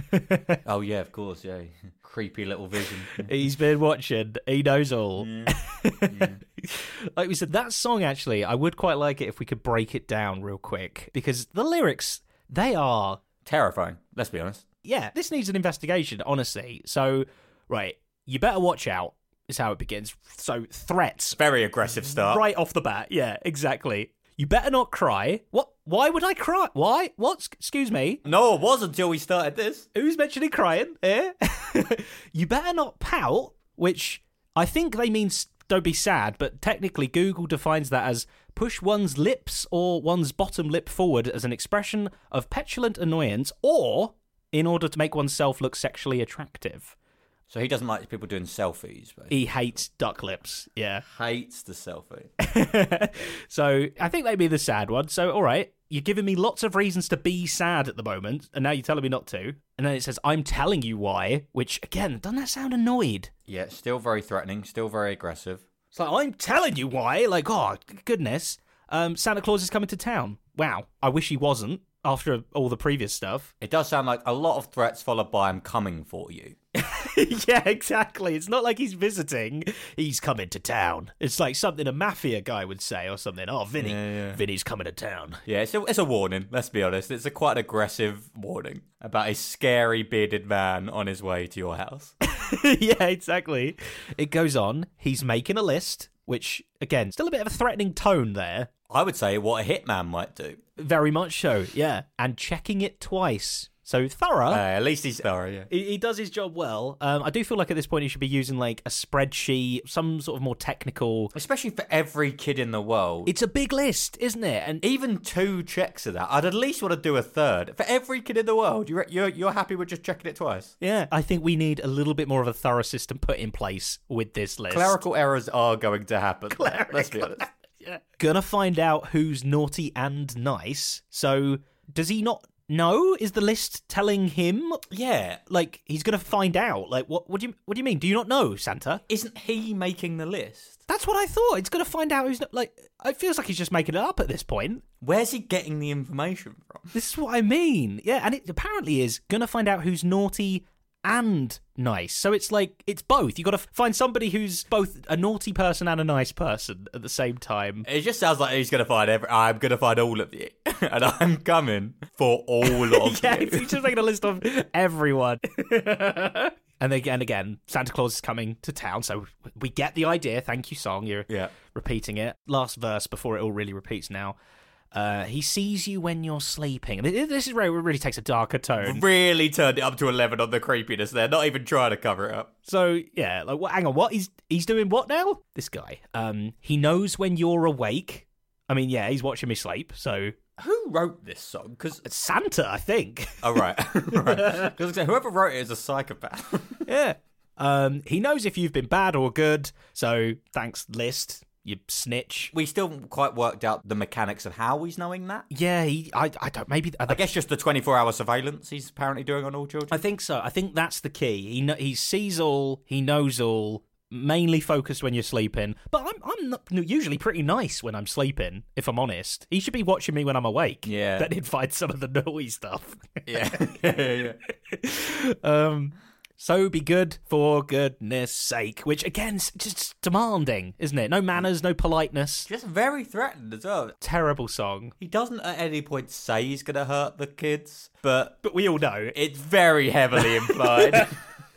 Oh, yeah, of course, yeah. Creepy little vision. He's been watching. He knows all. Yeah. Yeah. Like we said, that song, actually, I would quite like it if we could break it down real quick. Because the lyrics, they are... Terrifying, let's be honest. Yeah, this needs an investigation, honestly. So, right, you better watch out, is how it begins. So, threats. Very aggressive start. Right off the bat, yeah, exactly. You better not cry. What? Why would I cry? Why? What? Excuse me. No, it was until we started this. Who's mentioning crying? Eh? You better not pout, which I think they mean don't be sad, but technically Google defines that as push one's lips or one's bottom lip forward as an expression of petulant annoyance or in order to make oneself look sexually attractive. So he doesn't like people doing selfies. Basically. He hates duck lips, yeah. Hates the selfie. So I think they'd be the sad one. So, all right, you're giving me lots of reasons to be sad at the moment, and now you're telling me not to. And then it says, I'm telling you why, which, again, doesn't that sound annoyed? Yeah, still very threatening, still very aggressive. It's like, I'm telling you why. Like, oh, goodness. Um, Santa Claus is coming to town. Wow. I wish he wasn't after all the previous stuff. It does sound like a lot of threats followed by I'm coming for you. Yeah, exactly. It's not like he's visiting. He's coming to town. It's like something a mafia guy would say or something. Oh, Vinny. Yeah, yeah. Vinny's coming to town. Yeah, it's a, it's a warning, let's be honest. It's a quite an aggressive warning about a scary bearded man on his way to your house. Yeah, exactly. It goes on. He's making a list, which, again, still a bit of a threatening tone there. I would say what a hitman might do. Very much so, yeah. And checking it twice. So thorough. Uh, at least he's thorough, yeah. He, he does his job well. Um, I do feel like at this point he should be using like a spreadsheet, some sort of more technical... Especially for every kid in the world. It's a big list, isn't it? And even two checks of that, I'd at least want to do a third. For every kid in the world, you're, you're, you're happy with just checking it twice? Yeah, I think we need a little bit more of a thorough system put in place with this list. Clerical errors are going to happen. Clerical. Let's be honest. Yeah. Gonna find out who's naughty and nice. So, does he not know? Is the list telling him? Yeah. Like, he's gonna find out. Like, what What do you What do you mean? Do you not know, Santa? Isn't he making the list? That's what I thought. It's gonna find out who's not, like, it feels like he's just making it up at this point. Where's he getting the information from? This is what I mean. Yeah, and it apparently is gonna find out who's naughty and nice. So it's like, it's both. You got to find somebody who's both a naughty person and a nice person at the same time. It just sounds like he's going to find every. I'm going to find all of you, and I'm coming for all of yeah, you. he's just making a list of everyone. And again, again, Santa Claus is coming to town, so we get the idea. Thank you, song. You're Yeah. repeating it. Last verse before it all really repeats now. Uh, he sees you when you're sleeping. This is where it really takes a darker tone. Really turned it up to eleven on the creepiness there, not even trying to cover it up. So, yeah, like, what, hang on, what? He's he's doing what now? This guy. Um, he knows when you're awake. I mean, yeah, he's watching me sleep, so... Who wrote this song? Because It's Santa, I think. Oh, right. right. Because whoever wrote it is a psychopath. Yeah. Um, he knows if you've been bad or good, so thanks, list, you snitch. We still haven't quite worked out the mechanics of how he's knowing that. Yeah, he, I, I don't, maybe... I, I guess just the twenty-four hour surveillance he's apparently doing on all children. I think so. I think that's the key. He kn- he sees all, he knows all, mainly focused when you're sleeping. But I'm I'm not, usually pretty nice when I'm sleeping, if I'm honest. He should be watching me when I'm awake. Yeah. Then he'd find some of the naughty stuff. Yeah. yeah, yeah. um, so be good for goodness sake. Which, again, is just demanding, isn't it? No manners, no politeness. Just very threatened as well. Terrible song. He doesn't at any point say he's going to hurt the kids, but But we all know. it's very heavily implied.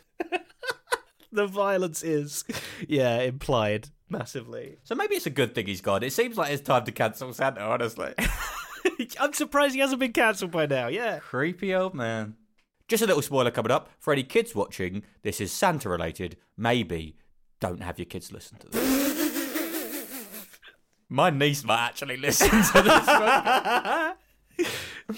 The violence is, yeah, implied massively. So maybe it's a good thing he's gone. It seems like it's time to cancel Santa, honestly. I'm surprised he hasn't been cancelled by now, yeah. Creepy old man. Just a little spoiler coming up. For any kids watching, this is Santa related. Maybe don't have your kids listen to this. My niece might actually listen to this one.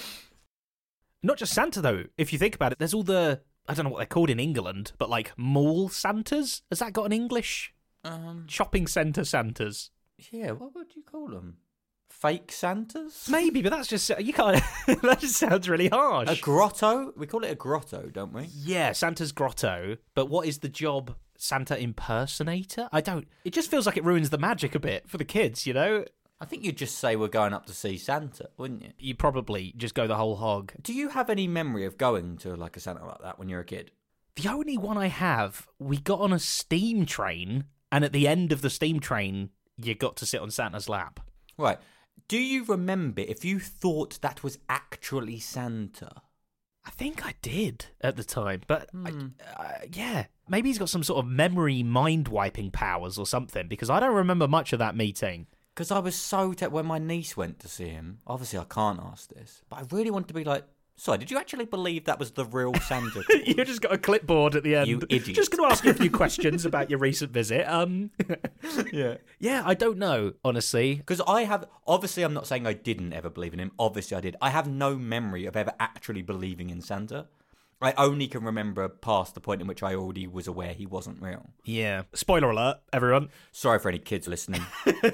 Not just Santa, though. If you think about it, there's all the, I don't know what they're called in England, but like mall Santas? Has that got an English? Um, Shopping centre Santas? yeah, what would you call them? Fake Santas? Maybe, but that's just, you can't, that just sounds really harsh. A grotto? We call it a grotto, don't we? Yeah, Santa's grotto, but what is the job? Santa impersonator? I don't, it just feels like it ruins the magic a bit for the kids, you know? I think you'd just say we're going up to see Santa, wouldn't you? You probably just go the whole hog. Do you have any memory of going to like a Santa like that when you were a kid? The only one I have, we got on a steam train, and at the end of the steam train, you got to sit on Santa's lap. Right. Do you remember if you thought that was actually Santa? I think I did at the time, but Hmm. I, uh, yeah, maybe he's got some sort of memory mind-wiping powers or something, because I don't remember much of that meeting. Because I was so... Te- when my niece went to see him, obviously I can't ask this, but I really wanted to be like, sorry, did you actually believe that was the real Santa Claus? You just got a clipboard at the end. You idiot. Just going to ask you a few questions about your recent visit. Um, Yeah. yeah, I don't know, honestly. Because I have... Obviously, I'm not saying I didn't ever believe in him. Obviously, I did. I have no memory of ever actually believing in Santa. I only can remember past the point in which I already was aware he wasn't real. Yeah. Spoiler alert, everyone. Sorry for any kids listening.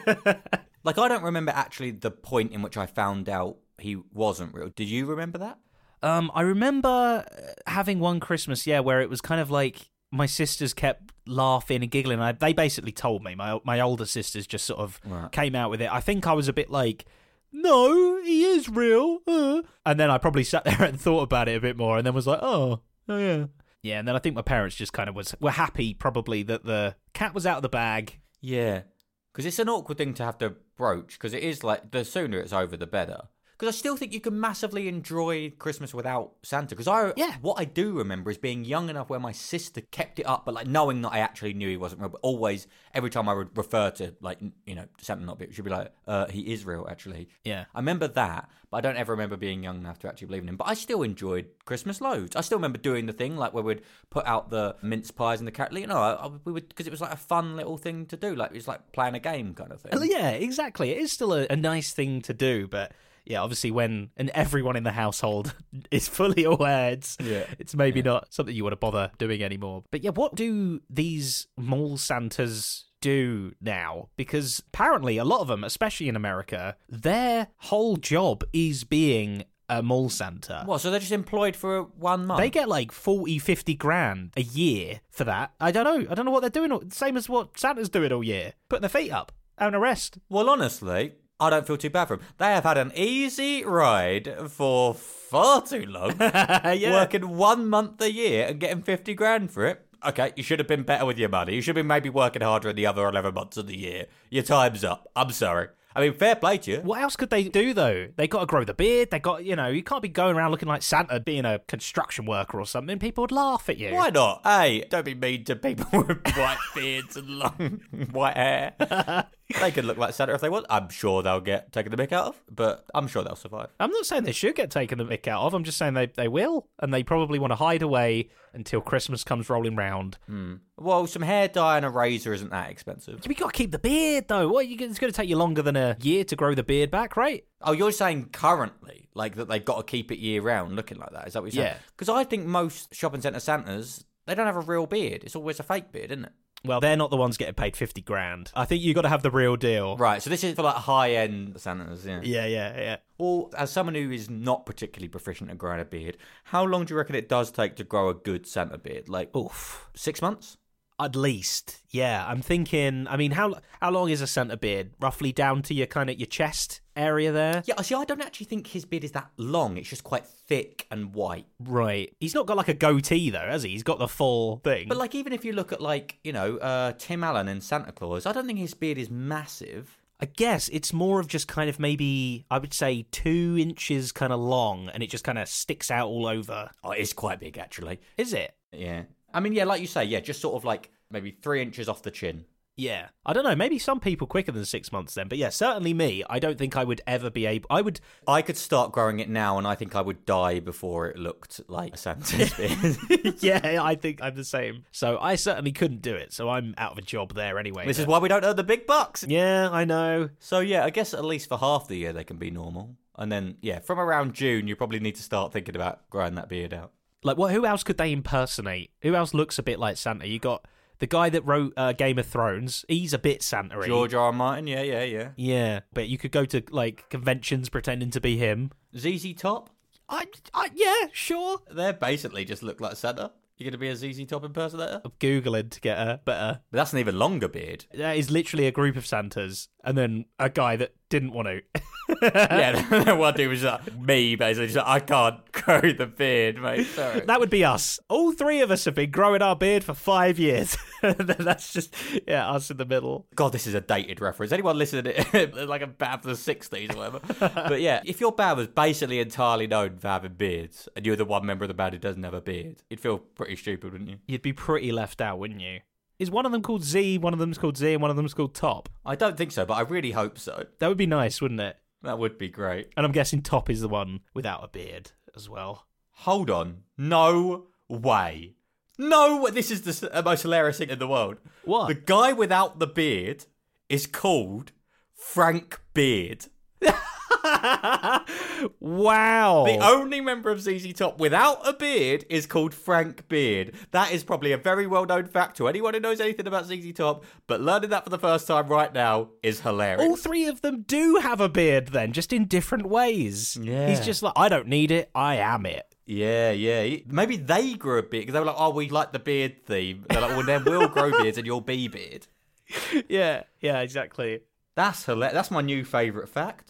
Like, I don't remember actually the point in which I found out he wasn't real. Do you remember that? Um, I remember having one Christmas, yeah, where it was kind of like my sisters kept laughing and giggling. I, they basically told me. My my older sisters just sort of Right. came out with it. I think I was a bit like, no, he is real. Uh. And then I probably sat there and thought about it a bit more and then was like, oh, oh yeah. Yeah, and then I think my parents just kind of was were happy probably that the cat was out of the bag. Yeah. Because it's an awkward thing to have to broach, because it is like, the sooner it's over, the better. Because I still think you can massively enjoy Christmas without Santa. Because I, Yeah. what I do remember is being young enough where my sister kept it up, but like knowing that I actually knew he wasn't real. But always, every time I would refer to like, you know, Santa not be, she'd be like, uh, he is real, actually. Yeah. I remember that, but I don't ever remember being young enough to actually believe in him. But I still enjoyed Christmas loads. I still remember doing the thing like where we'd put out the mince pies and the carrot. You know, I, I, we would, because it was like a fun little thing to do. Like it was like playing a game kind of thing. Well, yeah, exactly. It is still a, a nice thing to do, but yeah, obviously when and everyone in the household is fully aware, it's, Yeah. it's maybe not something you want to bother doing anymore. But yeah, what do these mall Santas do now? Because apparently a lot of them, especially in America, their whole job is being a mall Santa. What, so they're just employed for one month? They get like forty, fifty grand a year for that. I don't know. I don't know what they're doing. Same as what Santa's doing all year. Putting their feet up, having a rest. Well, honestly, I don't feel too bad for them. They have had an easy ride for far too long, yeah. working one month a year and getting fifty grand for it. Okay, you should have been better with your money. You should have been maybe working harder in the other eleven months of the year. Your time's up. I'm sorry. I mean, fair play to you. What else could they do, though? They got to grow the beard. They got, you know, you can't be going around looking like Santa being a construction worker or something. People would laugh at you. Why not? Hey, don't be mean to people with white beards and long white hair. They can look like Santa if they want. I'm sure they'll get taken the mick out of, but I'm sure they'll survive. I'm not saying they should get taken the mick out of. I'm just saying they, they will, and they probably want to hide away until Christmas comes rolling round. Mm. Well, some hair dye and a razor isn't that expensive. We got to keep the beard, though. What, you, it's going to take you longer than a year to grow the beard back, right? Oh, you're saying currently, like that they've got to keep it year round looking like that? Is that what you're saying? Yeah. Because I think most shopping centre Santas, they don't have a real beard. It's always a fake beard, isn't it? Well, they're not the ones getting paid fifty grand. I think you got to have the real deal. Right, so this is for like high-end Santas, yeah. Yeah, yeah, yeah. Well, as someone who is not particularly proficient at growing a beard, how long do you reckon it does take to grow a good Santa beard? Like, oof, six months? At least, yeah. I'm thinking, I mean, how how long is a Santa beard? Roughly down to your kind of your chest area there? Yeah, see, I don't actually think his beard is that long. It's just quite thick and white. Right. He's not got like a goatee, though, has he? He's got the full thing. But, like, even if you look at, like, you know, uh, Tim Allen in Santa Claus, I don't think his beard is massive. I guess it's more of just kind of maybe, I would say, two inches kind of long, and it just kind of sticks out all over. Oh, it is quite big, actually. Is it? Yeah. I mean, yeah, like you say, yeah, just sort of like maybe three inches off the chin. Yeah. I don't know, maybe some people quicker than six months then, but yeah, certainly me, I don't think I would ever be able, I would... I could start growing it now, and I think I would die before it looked like a Santa's beard. Yeah, I think I'm the same. So I certainly couldn't do it, so I'm out of a job there anyway. This but... is why we don't earn the big bucks. Yeah, I know. So yeah, I guess at least for half the year they can be normal. And then, yeah, from around June, you probably need to start thinking about growing that beard out. Like, what? Who else could they impersonate? Who else looks a bit like Santa? You got the guy that wrote uh, Game of Thrones. He's a bit Santa-y. George R. R. Martin, yeah, yeah, yeah. Yeah, but you could go to, like, conventions pretending to be him. Z Z Top? I, I, yeah, sure. They basically just look like Santa. You're going to be a Z Z Top impersonator? I'm Googling to get a better. But that's an even longer beard. That is literally a group of Santas, and then a guy that didn't want to. Yeah, one dude was like, me, basically. Just like, I can't grow the beard, mate. Sorry. That would be us. All three of us have been growing our beard for five years. That's just, yeah, us in the middle. God, this is a dated reference. Anyone listening to it, like a band from the sixties or whatever. But yeah, if your band was basically entirely known for having beards, and you're the one member of the band who doesn't have a beard, you'd feel pretty stupid, wouldn't you? You'd be pretty left out, wouldn't you? Is one of them called Z, one of them's called Z, and one of them's called Top? I don't think so, but I really hope so. That would be nice, wouldn't it? That would be great. And I'm guessing Top is the one without a beard as well. Hold on. No way. No, this is the most hilarious thing in the world. What? The guy without the beard is called Frank Beard. Wow. The only member of Z Z Top without a beard is called Frank Beard. That is probably a very well-known fact to anyone who knows anything about Z Z Top, but learning that for the first time right now is hilarious. All three of them do have a beard then, just in different ways. Yeah. He's just like, I don't need it, I am it. Yeah, yeah. Maybe they grew a beard because they were like, oh, we like the beard theme. They're like, well, then we'll grow beards and you'll be beard. Yeah, yeah, exactly. That's hilarious. That's my new favourite fact.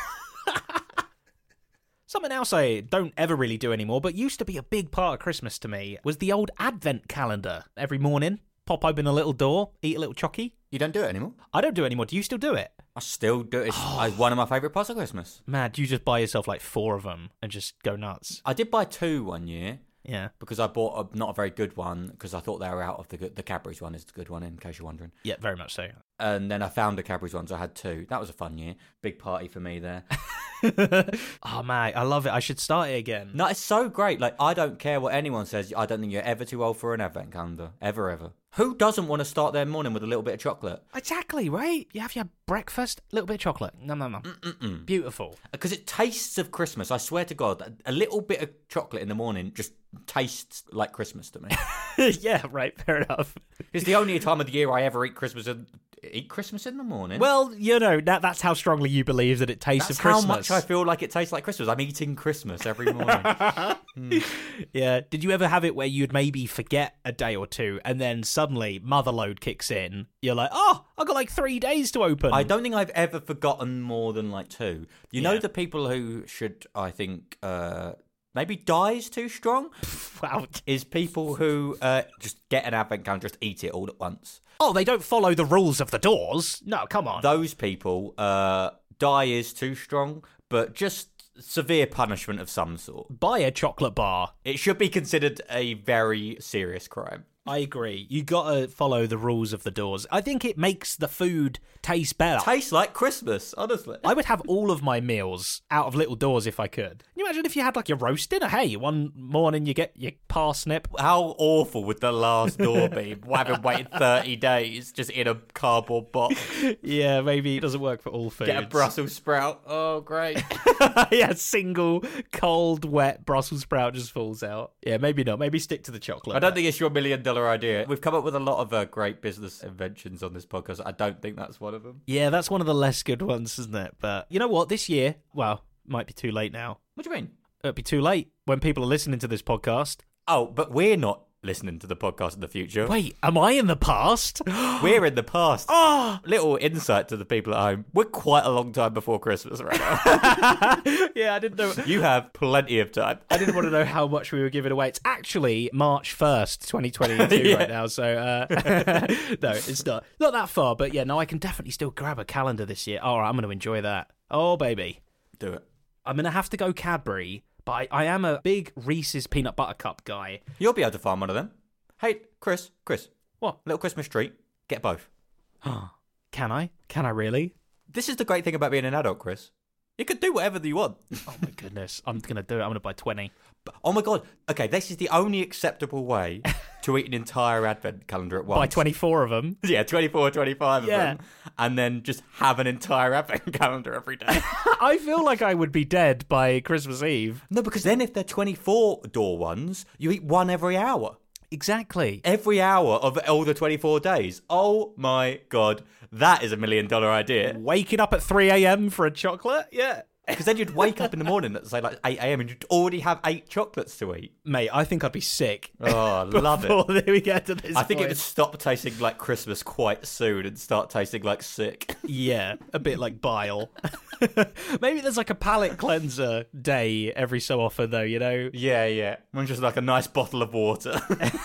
Something else I don't ever really do anymore, but used to be a big part of Christmas to me, was the old advent calendar. Every morning, pop open a little door, eat a little chocky. You don't do it anymore? I don't do it anymore. Do you still do it? I still do it. It's oh. one of my favourite parts of Christmas. Man, do you just buy yourself like four of them and just go nuts? I did buy two one year. Yeah. Because I bought a, not a very good one because I thought they were out of the good. The Cadbury's one is the good one, in case you're wondering. Yeah, very much so. And then I found a Cadbury's one, so I had two. That was a fun year. Big party for me there. Oh, man, I love it. I should start it again. No, it's so great. Like, I don't care what anyone says. I don't think you're ever too old for an advent calendar. Ever, ever. Who doesn't want to start their morning with a little bit of chocolate? Exactly, right? You have your breakfast, a little bit of chocolate. No, no, no. Mm-mm-mm. Beautiful. Because it tastes of Christmas. I swear to God, a little bit of chocolate in the morning just tastes like Christmas to me. Yeah, right. Fair enough. It's the only time of the year I ever eat Christmas eat Christmas in the morning. Well, you know, that, that's how strongly you believe that it tastes That's of Christmas. how much I feel like it tastes like Christmas. I'm eating Christmas every morning. mm. Yeah. Did you ever have it where you'd maybe forget a day or two and then suddenly Motherload kicks in? You're like, oh, I've got like three days to open. I don't think I've ever forgotten more than like two. You know Yeah. the people who should, I think, uh, maybe die is too strong? Wow. Is people who uh, just get an advent calendar, just eat it all at once. Oh, they don't follow the rules of the doors. No, come on. Those people, uh, die is too strong, but just severe punishment of some sort. Buy a chocolate bar. It should be considered a very serious crime. I agree. You gotta follow the rules of the doors. I think it makes the food taste better. Tastes like Christmas, honestly. I would have all of my meals out of Little Doors if I could. Can you imagine if you had like your roast dinner? Hey, one morning you get your parsnip. How awful would the last door be? Having waited thirty days just in a cardboard box. Yeah, maybe it doesn't work for all foods. Get a Brussels sprout. Oh, great. Yeah, single cold, wet Brussels sprout just falls out. Yeah, maybe not. Maybe stick to the chocolate. I don't think it's your million dollar idea. We've come up with a lot of uh, great business inventions on this podcast. I don't think that's one of them. Yeah, that's one of the less good ones, isn't it? But you know what? This year, well, might be too late now. What do you mean? It'll be too late when people are listening to this podcast. Oh, but we're not listening to the podcast in the future. Wait, am I in the past? We're in the past. Oh! Little insight to the people at home. We're quite a long time before Christmas right now. Yeah, I didn't know. You have plenty of time. I didn't want to know how much we were giving away. It's actually March first, twenty twenty-two Yeah. right now. So, uh, no, it's not. Not that far. But yeah, no, I can definitely still grab a calendar this year. All right, I'm going to enjoy that. Oh, baby. Do it. I'm going to have to go Cadbury. But I, I am a big Reese's Peanut Butter Cup guy. You'll be able to find one of them. Hey, Chris, Chris. What? Little Christmas treat. Get both. Can I? Can I really? This is the great thing about being an adult, Chris. You can do whatever you want. Oh, my goodness. I'm going to do it. I'm going to buy twenty. Oh, my God. Okay, this is the only acceptable way to eat an entire advent calendar at once. Buy twenty-four of them. Yeah, twenty-four, twenty-five of Yeah. them. And then just have an entire advent calendar every day. I feel like I would be dead by Christmas Eve. No, because then if they're twenty-four door ones, you eat one every hour. Exactly. Every hour of all the twenty-four days. Oh, my God. That is a million dollar idea. Waking up at three a.m. for a chocolate? Yeah. Because then you'd wake up in the morning at, say, like eight a.m. and you'd already have eight chocolates to eat. Mate, I think I'd be sick. Oh, I love it. Before we get to this I think point. it would stop tasting like Christmas quite soon and start tasting like sick. Yeah, a bit like bile. Maybe there's like a palate cleanser day every so often, though, you know? Yeah, yeah. Mine's just like a nice bottle of water.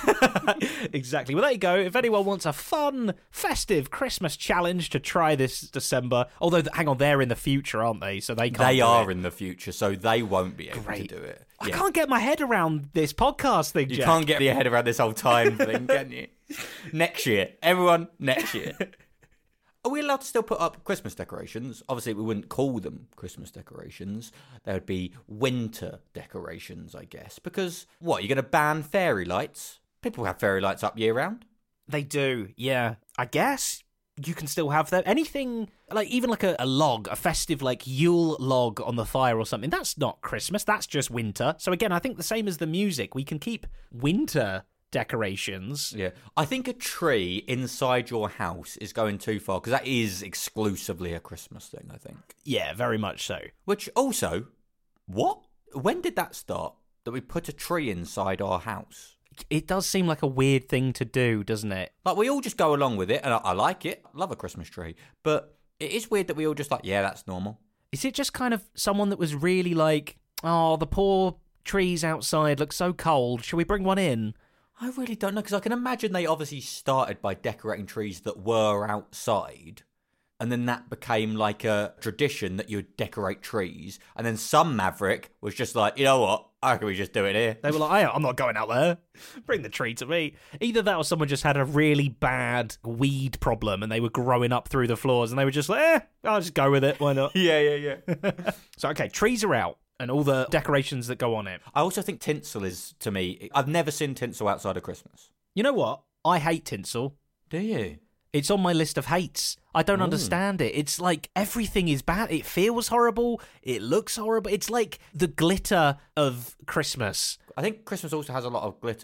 Exactly. Well, there you go. If anyone wants a fun, festive Christmas challenge to try this December, although, hang on, they're in the future, aren't they? So they can't They do are it. in the future, so they won't be able Great. to do it. I Yeah. can't get my head around this podcast thing, You Jack. can't get your head around this whole time thing, can you? Next year. Everyone, next year. Are we allowed to still put up Christmas decorations? Obviously, we wouldn't call them Christmas decorations. They would be winter decorations, I guess. Because, what, you're going to ban fairy lights? People have fairy lights up year round. They do, yeah. I guess you can still have that. Anything, like even like a, a log, a festive like Yule log on the fire or something, that's not Christmas, that's just winter. So again, I think the same as the music, we can keep winter decorations. Yeah. I think a tree inside your house is going too far, because that is exclusively a Christmas thing, I think. Yeah, very much so. Which also, what? When did that start? That we put a tree inside our house? It does seem like a weird thing to do, doesn't it? Like, we all just go along with it, and I, I like it. I love a Christmas tree. But it is weird that we all just like, yeah, that's normal. Is it just kind of someone that was really like, oh, the poor trees outside look so cold, shall we bring one in? I really don't know, because I can imagine they obviously started by decorating trees that were outside, and then that became like a tradition that you would decorate trees, and then some maverick was just like, you know what, I reckon we just do it here. They were like, "Hey, I'm not going out there. Bring the tree to me." Either that or someone just had a really bad weed problem and they were growing up through the floors and they were just like, eh, I'll just go with it. Why not? Yeah, yeah, yeah. So, okay, trees are out and all the decorations that go on it. I also think tinsel is, to me, I've never seen tinsel outside of Christmas. You know what? I hate tinsel. Do you? It's on my list of hates. I don't understand it. It's like everything is bad. It feels horrible. It looks horrible. It's like the glitter of Christmas. I think Christmas also has a lot of glitter.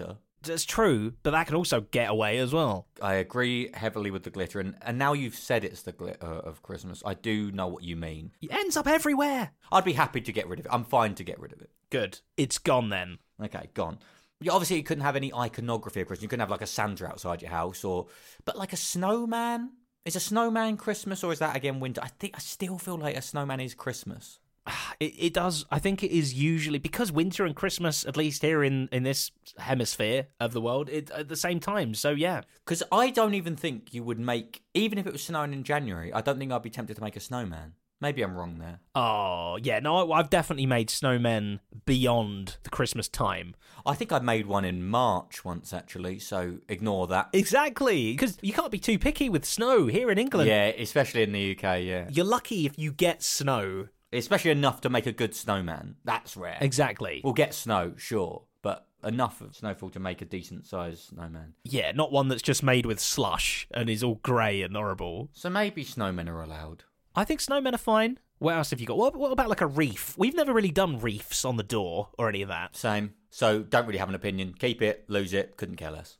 That's true, but that can also get away as well. I agree heavily with the glitter, and, and now you've said it's the glitter of Christmas, I do know what you mean. It ends up everywhere. I'd be happy to get rid of it. I'm fine to get rid of it. Good. It's gone then. Okay, gone. Yeah, obviously, you couldn't have any iconography of Christmas. You couldn't have like a Santa outside your house, or but like a snowman. Is a snowman Christmas, or is that again winter? I think I still feel like a snowman is Christmas. It, it does. I think it is usually because winter and Christmas, at least here in, in this hemisphere of the world, it, at the same time. So yeah, because I don't even think you would make, even if it was snowing in January, I don't think I'd be tempted to make a snowman. Maybe I'm wrong there. Oh yeah, no, I've definitely made snowmen beyond the Christmas time. I think I made one in March once actually, so ignore that. Exactly, because you can't be too picky with snow here in England. Yeah, especially in the U K. Yeah, you're lucky if you get snow. Especially enough to make a good snowman. That's rare. Exactly. We'll get snow, sure, but enough of snowfall to make a decent-sized snowman. Yeah, not one that's just made with slush and is all grey and horrible. So maybe snowmen are allowed. I think snowmen are fine. What else have you got? What, what about like a reef? We've never really done reefs on the door or any of that. Same. So don't really have an opinion. Keep it, lose it, couldn't care less.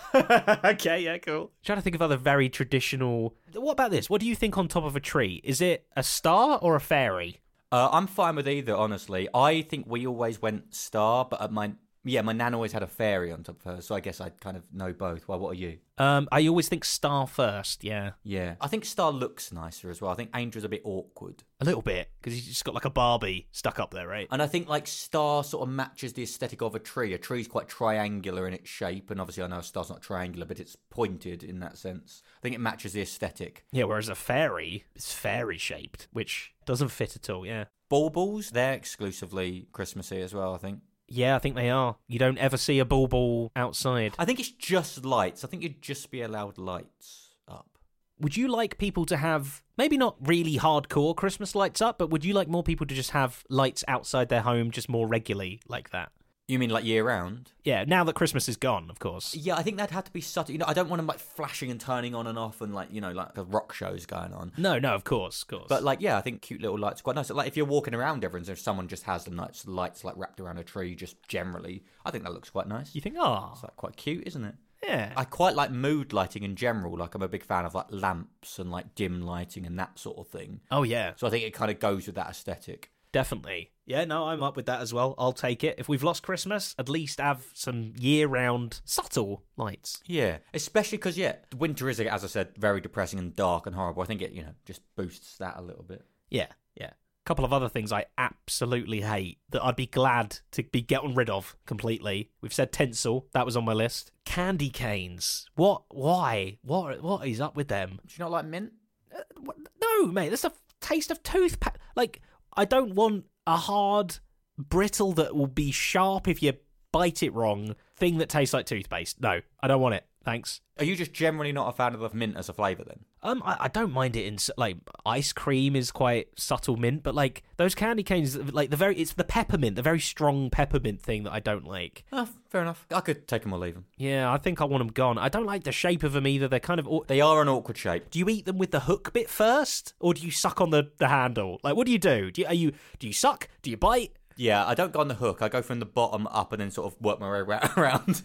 Okay, yeah, cool. Trying to think of other very traditional... What about this? What do you think on top of a tree? Is it a star or a fairy? Uh, I'm fine with either, honestly. I think we always went star, but my yeah, my nan always had a fairy on top of her, so I guess I kind of know both. Well, what are you? Um, I always think star first, yeah. Yeah. I think star looks nicer as well. I think angel's a bit awkward. A little bit, because you just got like a Barbie stuck up there, right? And I think like star sort of matches the aesthetic of a tree. A tree's quite triangular in its shape, and obviously I know a star's not triangular, but it's pointed in that sense. I think it matches the aesthetic. Yeah, whereas a fairy is fairy-shaped, which doesn't fit at all, yeah. Baubles, they're exclusively Christmassy as well, I think. Yeah, I think they are. You don't ever see a bauble outside. I think it's just lights. I think you'd just be allowed lights up. Would you like people to have, maybe not really hardcore Christmas lights up, but would you like more people to just have lights outside their home just more regularly like that? You mean like year round? Yeah, now that Christmas is gone, of course. Yeah, I think that'd have to be subtle. You know, I don't want them like flashing and turning on and off and like, you know, like the rock shows going on. No, no, of course, of course. But like, yeah, I think cute little lights are quite nice. Like if you're walking around everyone's, if someone just has them lights, lights like wrapped around a tree, just generally, I think that looks quite nice. You think, oh. It's like quite cute, isn't it? Yeah. I quite like mood lighting in general. Like I'm a big fan of like lamps and like dim lighting and that sort of thing. Oh, yeah. So I think it kind of goes with that aesthetic. Definitely. Yeah, no, I'm up with that as well. I'll take it. If we've lost Christmas, at least have some year-round subtle lights. Yeah, especially because, yeah, winter is, as I said, very depressing and dark and horrible. I think it, you know, just boosts that a little bit. Yeah, yeah. A couple of other things I absolutely hate that I'd be glad to be getting rid of completely. We've said tinsel. That was on my list. Candy canes. What? Why? What? What is up with them? Do you not like mint? Uh, what? No, mate. That's the taste of toothpaste. Like, I don't want a hard, brittle that will be sharp if you bite it wrong thing that tastes like toothpaste. No, I don't want it. Thanks. Are you just generally not a fan of the mint as a flavour then? Um, I, I don't mind it in, like, ice cream is quite subtle mint, but, like, those candy canes, like, the very, it's the peppermint, the very strong peppermint thing that I don't like. Oh, fair enough. I could take them or leave them. Yeah, I think I want them gone. I don't like the shape of them either. They're kind of... They are an awkward shape. Do you eat them with the hook bit first, or do you suck on the, the handle? Like, what do you do? Do you, are you, do you suck? Do you bite? Yeah, I don't go on the hook. I go from the bottom up and then sort of work my way around.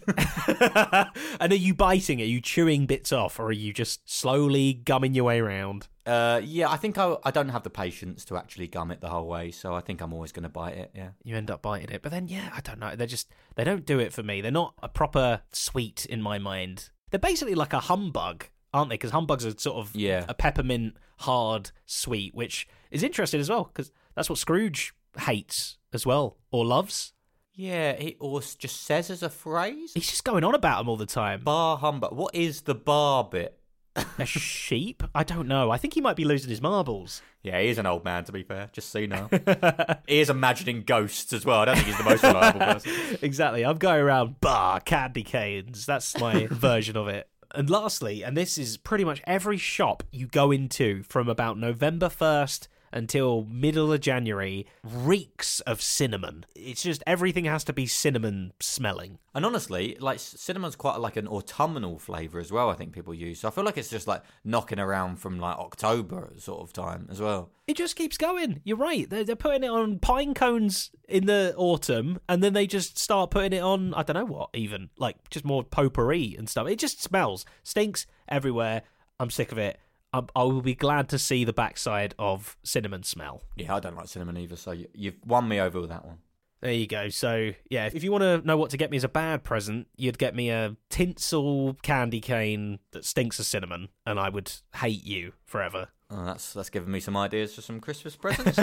And are you biting? Are you chewing bits off, or are you just slowly gumming your way around? Uh, yeah, I think I, I don't have the patience to actually gum it the whole way, so I think I'm always going to bite it, yeah. You end up biting it. But then, yeah, I don't know. They're just, they don't do it for me. They're not a proper sweet in my mind. They're basically like a humbug, aren't they? Because humbugs are sort of yeah. a peppermint hard sweet, which is interesting as well, because that's what Scrooge hates as well, or loves. Yeah, he or just says as a phrase. He's just going on about them all the time. Bar humbug. What is the bar bit? A sheep? I don't know. I think he might be losing his marbles. Yeah, he is an old man, to be fair. Just so you know. He is imagining ghosts as well. I don't think he's the most reliable person. Exactly. I'm going around bar candy canes. That's my version of it. And lastly, and this is pretty much every shop you go into from about November first until middle of January reeks of cinnamon. It's just everything has to be cinnamon smelling. And honestly, like cinnamon's quite like an autumnal flavour as well, I think people use. So I feel like it's just like knocking around from like October sort of time as well. It just keeps going. You're right. They're, they're putting it on pine cones in the autumn, and then they just start putting it on, I don't know what even, like just more potpourri and stuff. It just smells. Stinks everywhere. I'm sick of it. I, I will be glad to see the backside of cinnamon smell. Yeah, I don't like cinnamon either, so you, you've won me over with that one. There you go. So, yeah, if you want to know what to get me as a bad present, you'd get me a tinsel candy cane that stinks of cinnamon, and I would hate you forever. Oh, that's that's given me some ideas for some Christmas presents.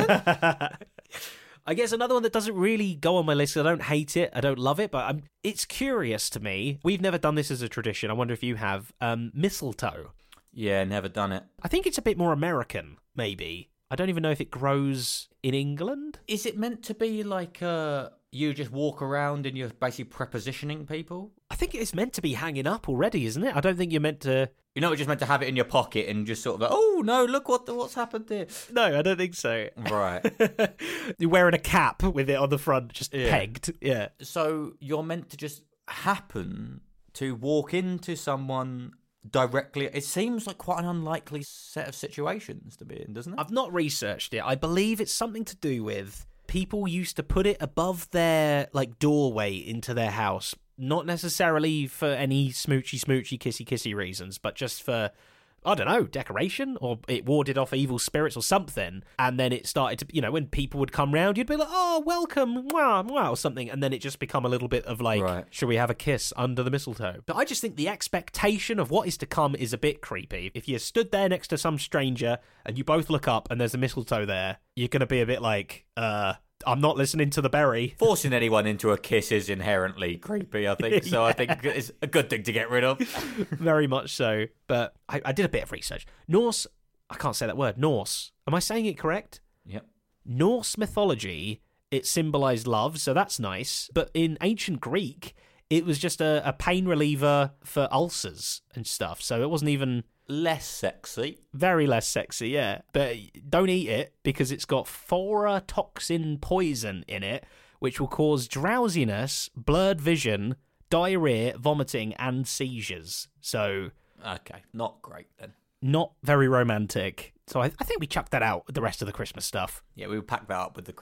I guess another one that doesn't really go on my list, I don't hate it, I don't love it, but I'm, it's curious to me. We've never done this as a tradition. I wonder if you have. Um, mistletoe. Yeah, never done it. I think it's a bit more American, maybe. I don't even know if it grows in England. Is it meant to be like uh, you just walk around and you're basically prepositioning people? I think it's meant to be hanging up already, isn't it? I don't think you're meant to... You're not just meant to have it in your pocket and just sort of like, oh, no, look what the, what's happened there. No, I don't think so. Right. You're wearing a cap with it on the front, just yeah. pegged. Yeah. So you're meant to just happen to walk into someone... directly. It seems like quite an unlikely set of situations to be in, doesn't it? I've not researched it. I believe it's something to do with people used to put it above their like doorway into their house, not necessarily for any smoochy smoochy kissy kissy reasons, but just for, I don't know, decoration, or it warded off evil spirits or something. And then it started to, you know, when people would come round, you'd be like, oh, welcome, mwah, mwah, or something. And then it just become a little bit of like, right. Should we have a kiss under the mistletoe? But I just think the expectation of what is to come is a bit creepy. If you stood there next to some stranger and you both look up and there's a mistletoe there, you're going to be a bit like, uh... I'm not listening to the berry. Forcing anyone into a kiss is inherently creepy, I think. So yeah. I think it's a good thing to get rid of. Very much so. But I, I did a bit of research. Norse, I can't say that word, Norse. Am I saying it correct? Yep. Norse mythology, it symbolised love, so that's nice. But in ancient Greek, it was just a, a pain reliever for ulcers and stuff. So it wasn't even... less sexy. Very less sexy, yeah. But don't eat it because it's got phototoxin poison in it, which will cause drowsiness, blurred vision, diarrhea, vomiting, and seizures. So... okay, not great then. Not very romantic. So I, I think we chucked that out with the rest of the Christmas stuff. Yeah, we would pack that up with the Christmas.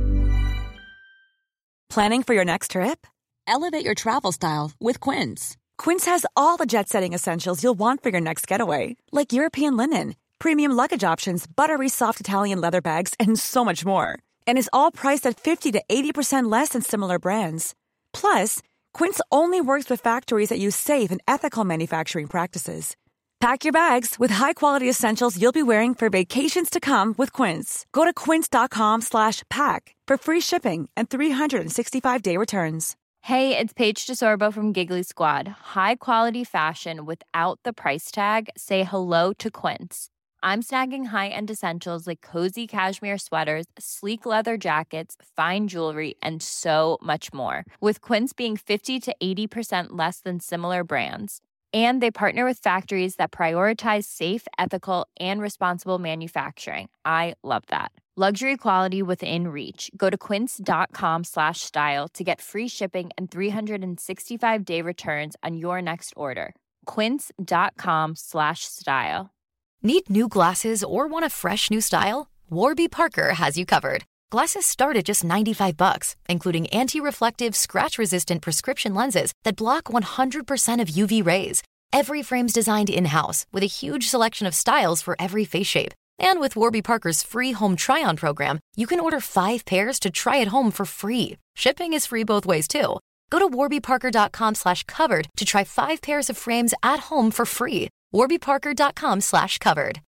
Planning for your next trip? Elevate your travel style with Quince. Quince has all the jet-setting essentials you'll want for your next getaway, like European linen, premium luggage options, buttery soft Italian leather bags, and so much more. And is all priced at fifty to eighty percent less than similar brands. Plus, Quince only works with factories that use safe and ethical manufacturing practices. Pack your bags with high-quality essentials you'll be wearing for vacations to come with Quince. Go to quince.com slash pack for free shipping and three sixty-five day returns. Hey, it's Paige DeSorbo from Giggly Squad. High quality fashion without the price tag. Say hello to Quince. I'm snagging high-end essentials like cozy cashmere sweaters, sleek leather jackets, fine jewelry, and so much more. With Quince being fifty to eighty percent less than similar brands. And they partner with factories that prioritize safe, ethical, and responsible manufacturing. I love that. Luxury quality within reach. Go to quince.com slash style to get free shipping and three sixty-five day returns on your next order. Quince.com slash style. Need new glasses or want a fresh new style? Warby Parker has you covered. Glasses start at just ninety-five bucks, including anti-reflective, scratch-resistant prescription lenses that block one hundred percent of U V rays. Every frame's designed in-house with a huge selection of styles for every face shape. And with Warby Parker's free home try-on program, you can order five pairs to try at home for free. Shipping is free both ways, too. Go to warbyparker.com slash covered to try five pairs of frames at home for free. warbyparker.com slash covered.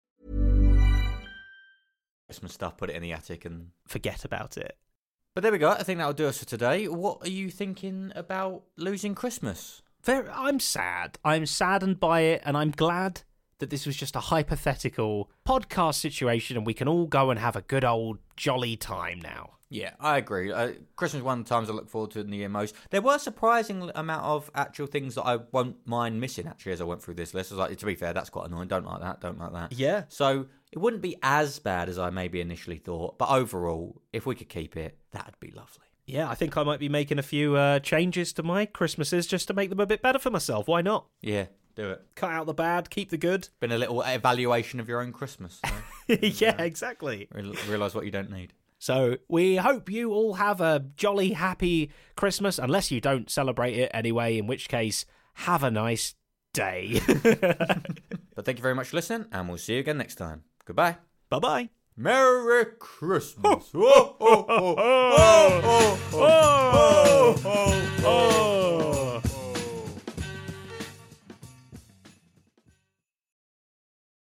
Christmas stuff, put it in the attic and forget about it. But there we go. I think that'll do us for today. What are you thinking about losing Christmas? Very, I'm sad. I'm saddened by it, and I'm glad that this was just a hypothetical podcast situation and we can all go and have a good old jolly time now. Yeah, I agree. Uh, Christmas is one of the times I look forward to in the year most. There were a surprising amount of actual things that I won't mind missing, actually, as I went through this list. I was like, to be fair, that's quite annoying. Don't like that, don't like that. Yeah. So it wouldn't be as bad as I maybe initially thought. But overall, if we could keep it, that'd be lovely. Yeah, I think I might be making a few uh, changes to my Christmases just to make them a bit better for myself. Why not? Yeah, do it. Cut out the bad, keep the good. Been a little evaluation of your own Christmas. So. Yeah, exactly. Re- realise what you don't need. So we hope you all have a jolly, happy Christmas, unless you don't celebrate it anyway, in which case, have a nice day. But thank you very much for listening, and we'll see you again next time. Goodbye. Bye-bye. Merry Christmas. Ho, ho, ho, ho.